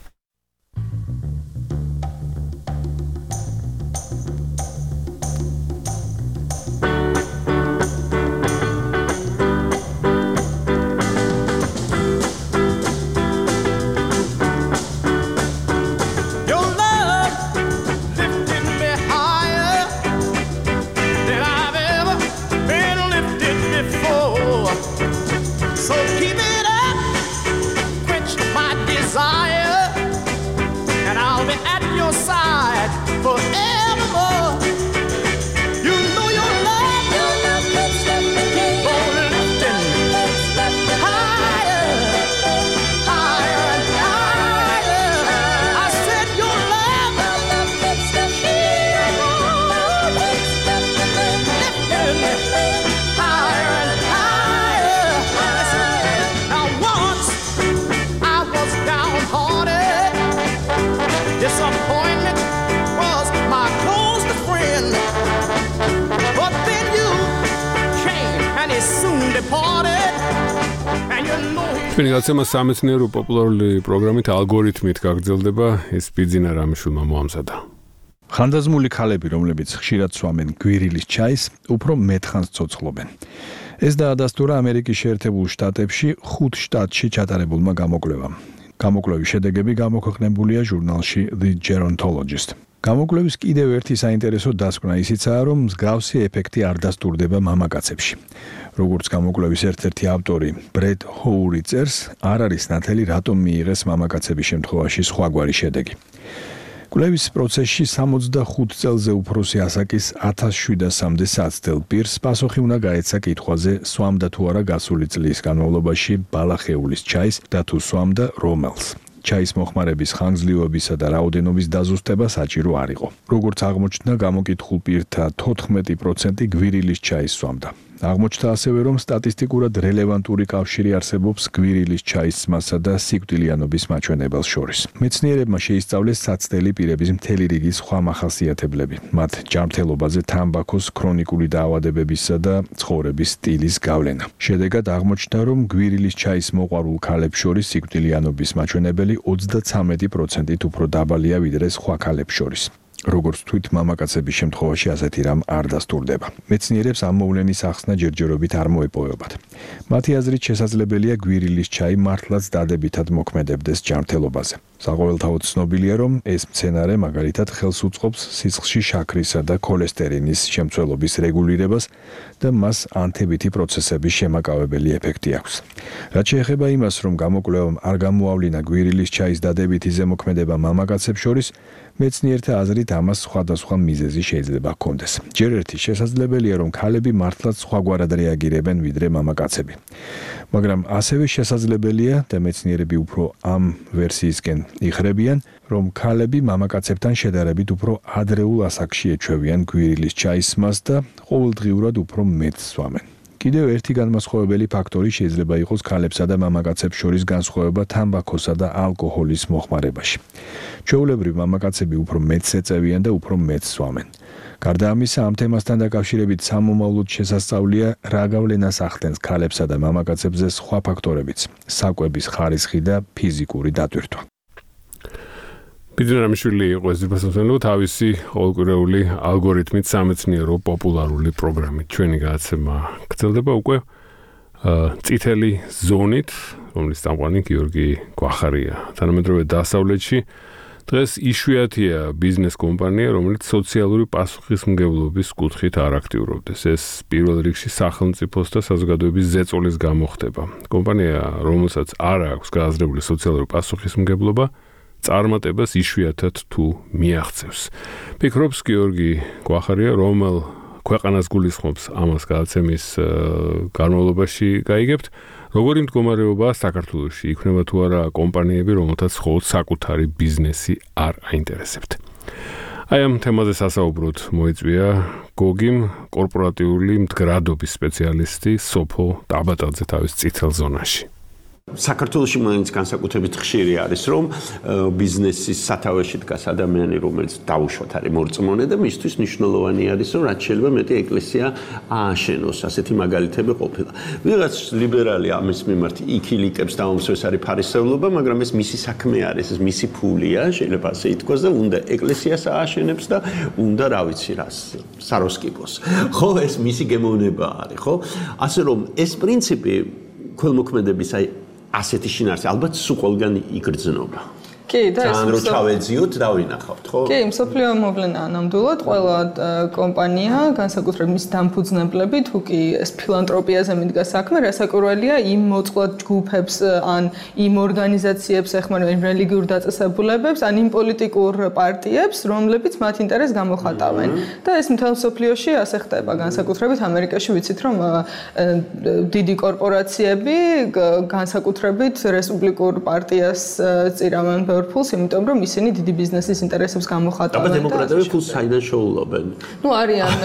ჩვენი გაცემა სამეცნიერო პოპულარული პროგრამით ალგორითმით გაგრძელდება, ეს ბიძინა რამიშვილმა მოამზადა. ხანდაზმული ქალები, რომლებიც ხშირად სვამენ გვირილის ჩაის, უფრო მეტხანს ცოცხლობენ. ეს დაადასტურა ამერიკის შეერთებულ შტატებში 5 შტატში ჩატარებულმა გამოკვლევამ. გამოკვლევის შედეგები გამოქვეყნებულია ჟურნალში The Gerontologist. გამოკვლევის კიდევ ერთი საინტერესო დასკვნა ისიცაა, რომ მსგავსი ეფექტი არ დასტურდება მამაკაცებში. როგორც გამოკვლევის ერთ-ერთი ავტორი ბრედ ჰოური წერს, არ არის ნათელი რატომ მიიღეს მამაკაცების შემთხვევაში სხვაგვარი შედეგი. კვლევის პროცესში 65 წელზე უფროსი ასაკის 1700-მდე საცდელ პირს პასუხი უნდა გაეცა კითხვაზე, სვამდა თუ არა გასული წლის განმავლობაში ბალახეულის ჩაის და თუ სვამდა რომელს. ჩაის მოხმარების ხანგრძლივობისა და რაოდენობის დაზუსტება საჭირო არ იყო. როგორც აღმოჩნდა, გამოკითხულ პირთა 14% გვირილის ჩაის სვამდა. აღმოჩნდა ასევე, რომ სტატისტიკურად რელევანტური კავშირი არსებობს გვირილის ჩაის ძმასა და სიკვდილიანობის მაჩვენებელს შორის. მეცნიერებმა შეისწავლეს საცდელი პირების მთელი რიგი სხვა მახასიათებლები, მათ ჯანმრთელობაზე თამბაქოს ქრონიკული დაავადებებისა და ცხოვრების სტილის გავლენა. შედეგად აღმოჩნდა, რომ გვირილის ჩაის მოყვარულ ქალებს შორის სიკვდილიანობის მაჩვენებელი 33%-ით უფრო დაბალია ვიდრე სხვა ქალებს შორის. როგორც თვით მამაკაცების შემთხვევაში ასეთი რამ არ დასტურდება. მეცნიერებს ამ მოვლენის ახსნა ჯერჯერობით არ მოეპოვებათ. მათი აზრით შესაძლებელია გვირილის ჩაი მართლაც დადებითად მოქმედებდეს ჯანმრთელობაზე. საყოველთაოდ ცნობილია, რომ ეს მცენარე მაგალითად ხელს უწყობს სისხლში შაქრისა და ქოლესტერინის შემცველობის რეგულირებას და მას ანთებითი პროცესების შემაკავებელი ეფექტი აქვს. რაც შეეხება იმას, რომ გამოკვლევამ არ გამოავლინა გვირილის ჩაის დადებითი ზემოქმედება მამაკაცებს შორის, მეცნიერთა აზრით ამას სხვადასხვა მიზეზი შეიძლება ჰქონდეს. ჯერ ერთი შესაძლებელია, რომ ქალები მართლაც სხვაგვარად რეაგირებენ ვიდრე მამაკაცები. მაგრამ ასევე შესაძლებელია და მეცნიერები უფრო ამ ვერსიისკენ იხრებიან, რომ ქალები მამაკაცებთან შედარებით უფრო ადრეულ ასაკში ეჩვევიან გვირილის ჩაის ძმას და ყოველდღიურად უფრო მეტს სვამენ. კიდევ ერთი განმასხვავებელი ფაქტორი შეიძლება იყოს ქალებსა და მამაკაცებს შორის განსხვავება თამბაქოსა და ალკოჰოლის მოხმარებაში. ჩვეულებრივ მამაკაცები უფრო მეტს ეწევიან და უფრო მეტს სვამენ. გარდა ამისა, ამ თემასთან დაკავშირებით სამომავლოდ შესასწავლია, რა გავლენას ახდენს ქალებსა და მამაკაცებზე სხვა ფაქტორებიც, საკვების ხარისხი და ფიზიკური დატვირთვა. ბიძანამიშვილი იყო ეს ძირფასმცემლო თავისი ყოველკვირეული ალგორითმით სამეცნიერო პოპულარული პროგრამით. ჩვენი გადაცემა გრძელდება უკვე წითელი ზონით, რომლის წამყვანი გიორგი გვახარია. თანამედროვე დასავლეთში დღეს იშვიათია ბიზნეს კომპანია, რომელიც სოციალური პასუხისმგებლობის კუთხით არ აქტიურობდეს. ეს პირველ რიგში სახელმწიფოს და საზოგადოების ზეწოლის გამო ხდება. კომპანია, რომელსაც არ აქვს გააზრებული სოციალური პასუხისმგებლობა, წარმატებას იშვიათად თუ მიაღწევს. ფიქრობს გიორგი გვახარია, რომელ ქვეყანას გულისხმობს ამას გადაცემის განმავლობაში გაიგებთ, როგორი მდგომარეობაა საქართველოში, იქნება თუ არა კომპანიები, რომელთაც მხოლოდ საკუთარი ბიზნესი არ აინტერესებთ. აი ამ თემაზე სასაუბროდ მოიწვია გოგიმ კორპორატიული მდგრადობის სპეციალისტი სოფო ტაბატაძე თავის წითელ ზონაში. საქართველოში მაინც განსაკუთრებით ხშირი არის, რომ ბიზნესის სათავეში დგას ადამიანი, რომელიც დაუშვათ არის მორწმუნე და მისთვის მნიშვნელოვანი არის, რომ რაც შეიძლება მეტი ეკლესია ააშენოს. ასეთი მაგალითები ყოფილა. ვიღაც ლიბერალი ამის მიმართ იქილიკებს და ამას ეს არის ფარისევლობა, მაგრამ ეს მისი საქმე არის, ეს მისი ფულია, შეიძლება ასე ითქვას და უნდა ეკლესიას ააშენებს და უნდა რა ვიცი რას, საროსკიპოს. ხო, ეს მისი გემოვნება არის, ხო? ასე რომ ეს პრინციპი ქველმოქმედების აი ასეთი შინაარსი ალბათ სულ ყველგან იგრძნობა. კი, და ეს რო ჩავეძიოთ, დავინახავთ, ხო? კი, მსოფლიო მოვლენაა ნამდვილად, ყველა კომპანია, განსაკუთრებით მის დამფუძნებლები, თუ კი ეს ფილანტროპიაზე მიდგა საქმე, რასაკურველია იმ მოწყვლად ჯგუფებს, ან იმ ორგანიზაციებს ეხმარებიან რელიგიურ დაწესებულებებს, ან იმ პოლიტიკურ პარტიებს, რომლებიც მათ ინტერესს გამოხატავენ. და ეს მთელ მსოფლიოში ასე ხდება, განსაკუთრებით ამერიკაში ვიცით, რომ დიდი კორპორაციები განსაკუთრებით რესპუბლიკურ პარტიას წირავენ ფულს, იმიტომ რომ ისინი დიდი ბიზნესის ინტერესებს გამოხატავენ. და დემოკრატები ფულს საიდან შეულობენ? ნუ არიან.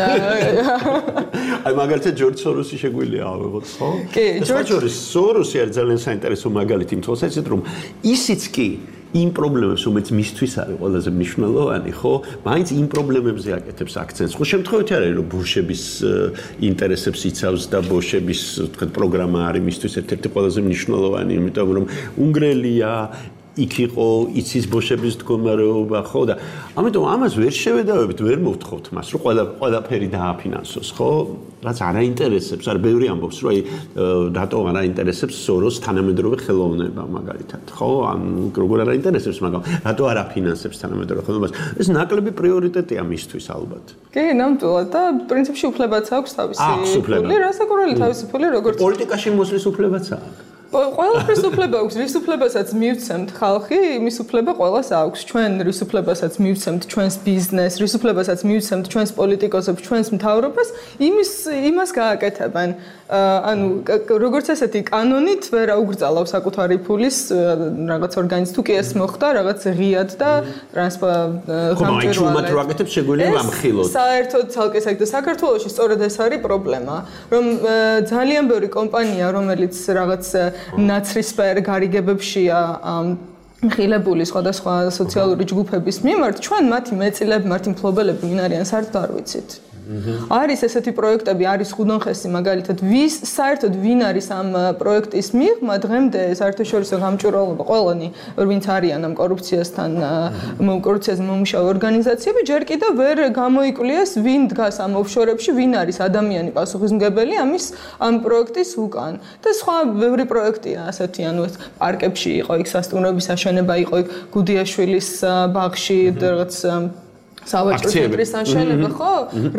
აი მაგალითად ჯორჯ სოროსი შეგვიძლია ავიღოთ, ხო? კი, ჯორჯ სოროსი არის ძალიან საინტერესო მაგალითი, იმ თვალსაზრისით, რომ ისიც კი იმ პრობლემებს, რომელიც მისთვის არის ყველაზე მნიშვნელოვანი, ხო? მაინც იმ პრობლემებზე აკეთებს აქცენტს. ხო, შემთხვევით არის, რომ ბოშების ინტერესებს იცავს და ბოშების, თქვათ, პროგრამა არის მისთვის ერთ-ერთი ყველაზე მნიშვნელოვანი, იმიტომ რომ უნგრელია იქ იყო იცის ბოშების მდგომარეობა, ხო და ამიტომ ამას ვერ შევედავებით, ვერ მოვთხოვთ მას, რომ ყველაფერი დააფინანსოს, ხო? რაც არ აინტერესებს, არ ბევრი ამბობს, რომ აი რატო არ აინტერესებს სოროს თანამედროვე ხელოვნება მაგალითად, ხო? ან როგორ არ აინტერესებს, მაგრამ რატო არ აფინანსებს თანამედროვე ხელოვნებას? ეს ნაკლები პრიორიტეტია მისთვის ალბათ. კი, ნამდვილად და პრინციპში უფლებაც აქვს თავისი ფული, რასაკურველი თავისი ფული, როგორც პოლიტიკაში მოსვლის უფლებაც აქვს. ყველაფერს უფლება აქვს, რის უფლებასაც მივცემთ ხალხი, იმის უფლება ყველას აქვს. ჩვენ რის უფლებასაც მივცემთ ჩვენს ბიზნესს, რის უფლებასაც მივცემთ ჩვენს პოლიტიკოსებს, ჩვენს მთავრობას, იმას გააკეთებენ. ანუ როგორც ესეთი კანონით ვერ აუგრძალავ საკუთარი ფულის რაღაც ორგანიზ თუ კი ეს მოხდა, რაღაც ღიად და გამჭირვალედ. რაკეთებს შეგვიძლია ამხილოთ. საერთოდ ცალკე საერთოდ საქართველოში სწორედ ეს არის პრობლემა, რომ ძალიან ბევრი კომპანია, რომელიც რაღაც ნაცრისფერ გარიგებებშია ხილებული სხვადასხვა სოციალური ჯგუფების მიმართ, ჩვენ მათი მეწილები, მათი მფლობელები ვინ არიან, საერთოდ არ ვიცით. არის ესეთი პროექტები, არის ხუდონხესი მაგალითად, საერთოდ ვინ არის ამ პროექტის მიღმა დღემდე საერთაშორისო გამჭვირვალობა ყველანი, ვინც არიან ამ კორუფციასთან მომუშავე ორგანიზაციები, ჯერ კიდევ ვერ გამოიკლიეს, ვინ დგას ამ ოფშორებში, ვინ არის ადამიანი პასუხისმგებელი ამ პროექტის უკან. და სხვა ბევრი პროექტია ასეთი, ანუ ეს პარკებში იყო, იქ სასტუმროების აშენება იყო, იქ გუდიაშვილის ბაღში რაღაც სავაჭრო ცენტრის აშენება, ხო?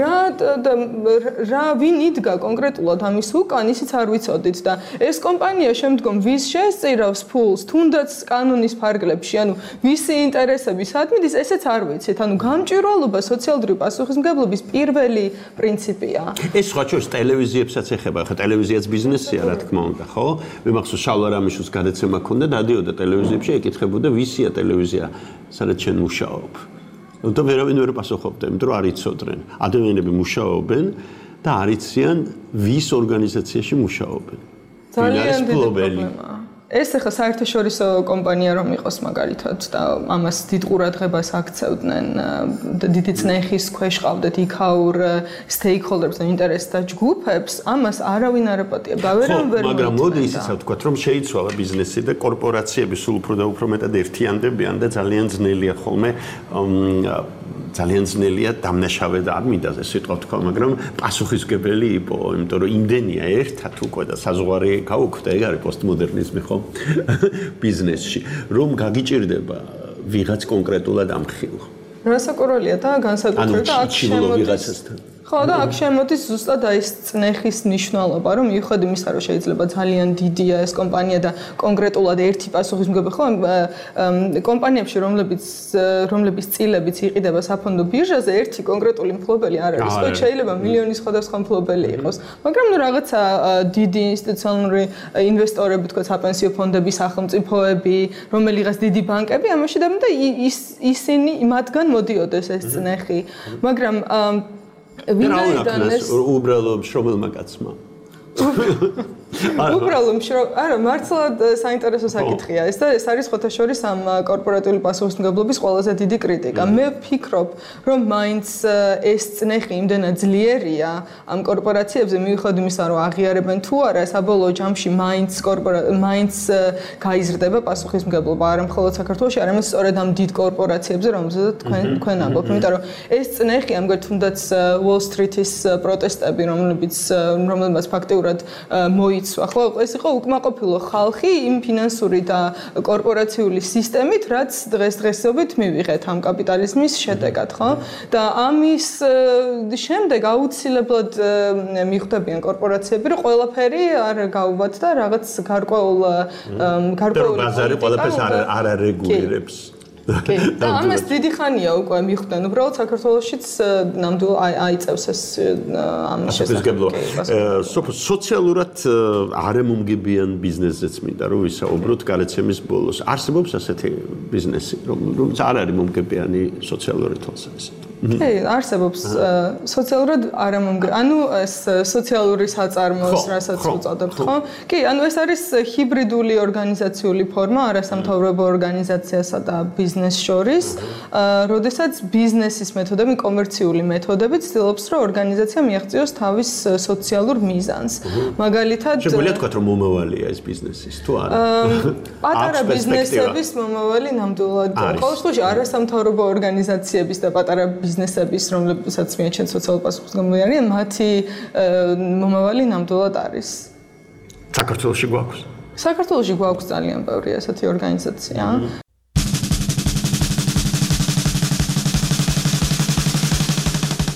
რა ვინ იდგა კონკრეტულად ამის უკან, ისიც არ ვიცოდით და ეს კომპანია შემდგომ ვის შესწირავს ფულს, თუნდაც კანონის ფარგლებში, ანუ ვისი ინტერესები სადმიდის, ესეც არ ვიცით. ანუ გამჭვირვალობა სოციალური პასუხისმგებლობის პირველი პრინციპია. ეს სხვა შორის ტელევიზიებსაც ეხება, ხა ტელევიზიაც ბიზნესია, რა თქმა უნდა, ხო? მემახსოვს შალვა რამიშვილს გადაცემა ჰქონდა, დადიოდა ტელევიზიებში, ეკითხებოდა ვისია ტელევიზია, სადაც შენ მუშაობ. და ვერავინ ვერ პასუხობდა, იმიტომ რომ არ იცოდნენ. ადამიანები მუშაობენ და არ იციან ვის ორგანიზაციაში მუშაობენ. ძალიან დიდი პრობლემაა. ეს ახლა საერთაშორისო კომპანია რომ იყოს მაგალითად და ამას დიდ ყურადღებას აქცევდნენ და დიდი წნეხის ქვეშ ყავდეთ იქაურ stakeholders და ინტერესთა ჯგუფებს, ამას არავინ არ აპატიებდა, ვერ მაგრამ მოდი ისიც ვთქვათ, რომ შეიცვალა ბიზნესი და კორპორაციები სულ უფრო და უფრო მეტად ერთიანდებიან და ძალიან ძნელია ხოლმე ძალიან ძნელია დამნაშავე და არ მინდა ეს სიტყვა თქვა, მაგრამ პასუხისმგებელი იპოვო, იმიტომ რომ იმდენია ერთად უკვე და საზღვარი გაუქმდა, ეგ არის პოსტმოდერნიზმი ხო ბიზნესში, რომ გაგიჭირდება ვიღაც კონკრეტულად ამხილო. რასაკურველია და განსაკუთრებით აქ შემოდის. ხო და აქ შემოდის ზუსტად ეს წნეხის ნიშნულობა, რომ მიუხედავად იმისა, რომ შეიძლება ძალიან დიდია ეს კომპანია და კონკრეტულად ერთი პასუხისმგებელი ხო კომპანიებში, რომლების წილებიც იყიდება საფონდო ბირჟაზე, ერთი კონკრეტული მფლობელი არ არის, ხო შეიძლება მილიონი სხვადასხვა მფლობელი იყოს, მაგრამ ნუ რაღაცა დიდი ინსტიტუციონალური ინვესტორები, თქვა საპენსიო ფონდები, სახელმწიფოები, რომელიღაც დიდი ბანკები, ამაში და ისინი მათგან მოდიოდეს ეს წნეხი, მაგრამ ვინაიდან ეს უბრალოდ შრომელმა კაცმა უბრალოდ არა მართლად საინტერესო საკითხია ეს და ეს არის ხოთაშორის ამ კორპორატიული პასუხისმგებლობის ყველაზე დიდი კრიტიკა. მე ვფიქრობ, რომ მაინც ეს წნეხი იმდენად ძლიერია ამ კორპორაციებზე, მიუხედავად იმისა, რომ აღიარებენ თუ არა, საბოლოო ჯამში მაინც გაიზრდება პასუხისმგებლობა არა მხოლოდ საქართველოში, არამედ სწორედ ამ დიდ კორპორაციებზე, რომელზეც თქვენ ამბობთ. იმიტომ რომ ეს წნეხი ამგვარ თუნდაც Wall Street-ის პროტესტები, რომლებიც ფაქტიურად ხო, ეს იყო უკმაყოფილო ხალხი იმ ფინანსური და კორპორაციული სისტემით, რაც დღესდღეობით მივიღეთ ამ კაპიტალიზმის შედეგად, ხო? და ამის შემდეგ აუცილებლად მიხვდებიან კორპორაციები, რომ ყველაფერი არ გაუვათ და რაღაც გარკვეული ბაზარი ყველაფერს არ არეგულირებს. და ამას დიდი ხანია უკვე მიხვდნენ. უბრალოდ საქართველოშიც ნამდვილად აიწევს ეს ამის შესაძლებლობა. სოციალურად არემომგებიან ბიზნესზეც მინდა რომ ვისაუბროთ გადაცემის ბოლოს. არსებობს ასეთი ბიზნესი, რომელიც არ არის მომგებიანი სოციალური თვალსაზრისით. კი, არსებობს სოციალურად არამომგებიანი. ანუ ეს სოციალური საწარმოოს, რასაც უწოდებთ, ხო? კი, ანუ ეს არის ჰიბრიდული ორგანიზაციული ფორმა, არასამთავრობო ორგანიზაციასა და ბიზნეს შორის, როდესაც ბიზნესის მეთოდები, კომერციული მეთოდები ცდილობს, რომ ორგანიზაცია მიაღწიოს თავის სოციალურ მიზანს. მაგალითად, შეგვიძლია თქვათ, რომ მომავალია ეს ბიზნესის, თუ არა? პატარა ბიზნესების მომავალი ნამდვილად. ყოველ შემთხვევაში არასამთავრობო ორგანიზაციების და პატარა ბიზნესების, რომლებსაც მიაჩნიათ სოციალურ პასუხისმგებლობა არიან, მათი მომავალი ნამდვილად არის. საქართველოში გვაქვს. საქართველოში გვაქვს ძალიან ბევრი ასეთი ორგანიზაცია.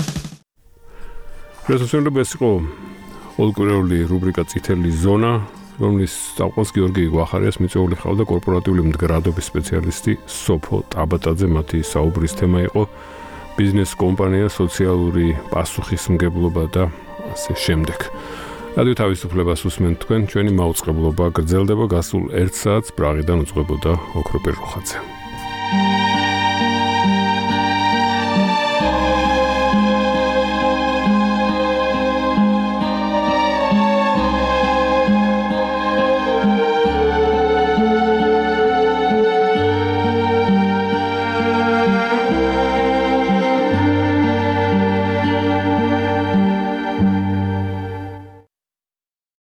რესურსები ეს იყო ოლკურეული რუბრიკა წითელი ზონა რომლის წავყავს გიორგი გვახარიას მიწვეული ხავდა კორპორატიული მდგრადობის სპეციალისტი სოფო ტაბატაძე. მათი საუბრის თემა იყო ბიზნეს კომპანია, სოციალური პასუხისმგებლობა და ასე შემდეგ. რადიო თავისუფლებას უსმენთ თქვენ, ჩვენი მაუწყებლობა გრძელდება გასულ 1 საათს პრაღიდან უძღვებოდა ოქროპირ როხაძე.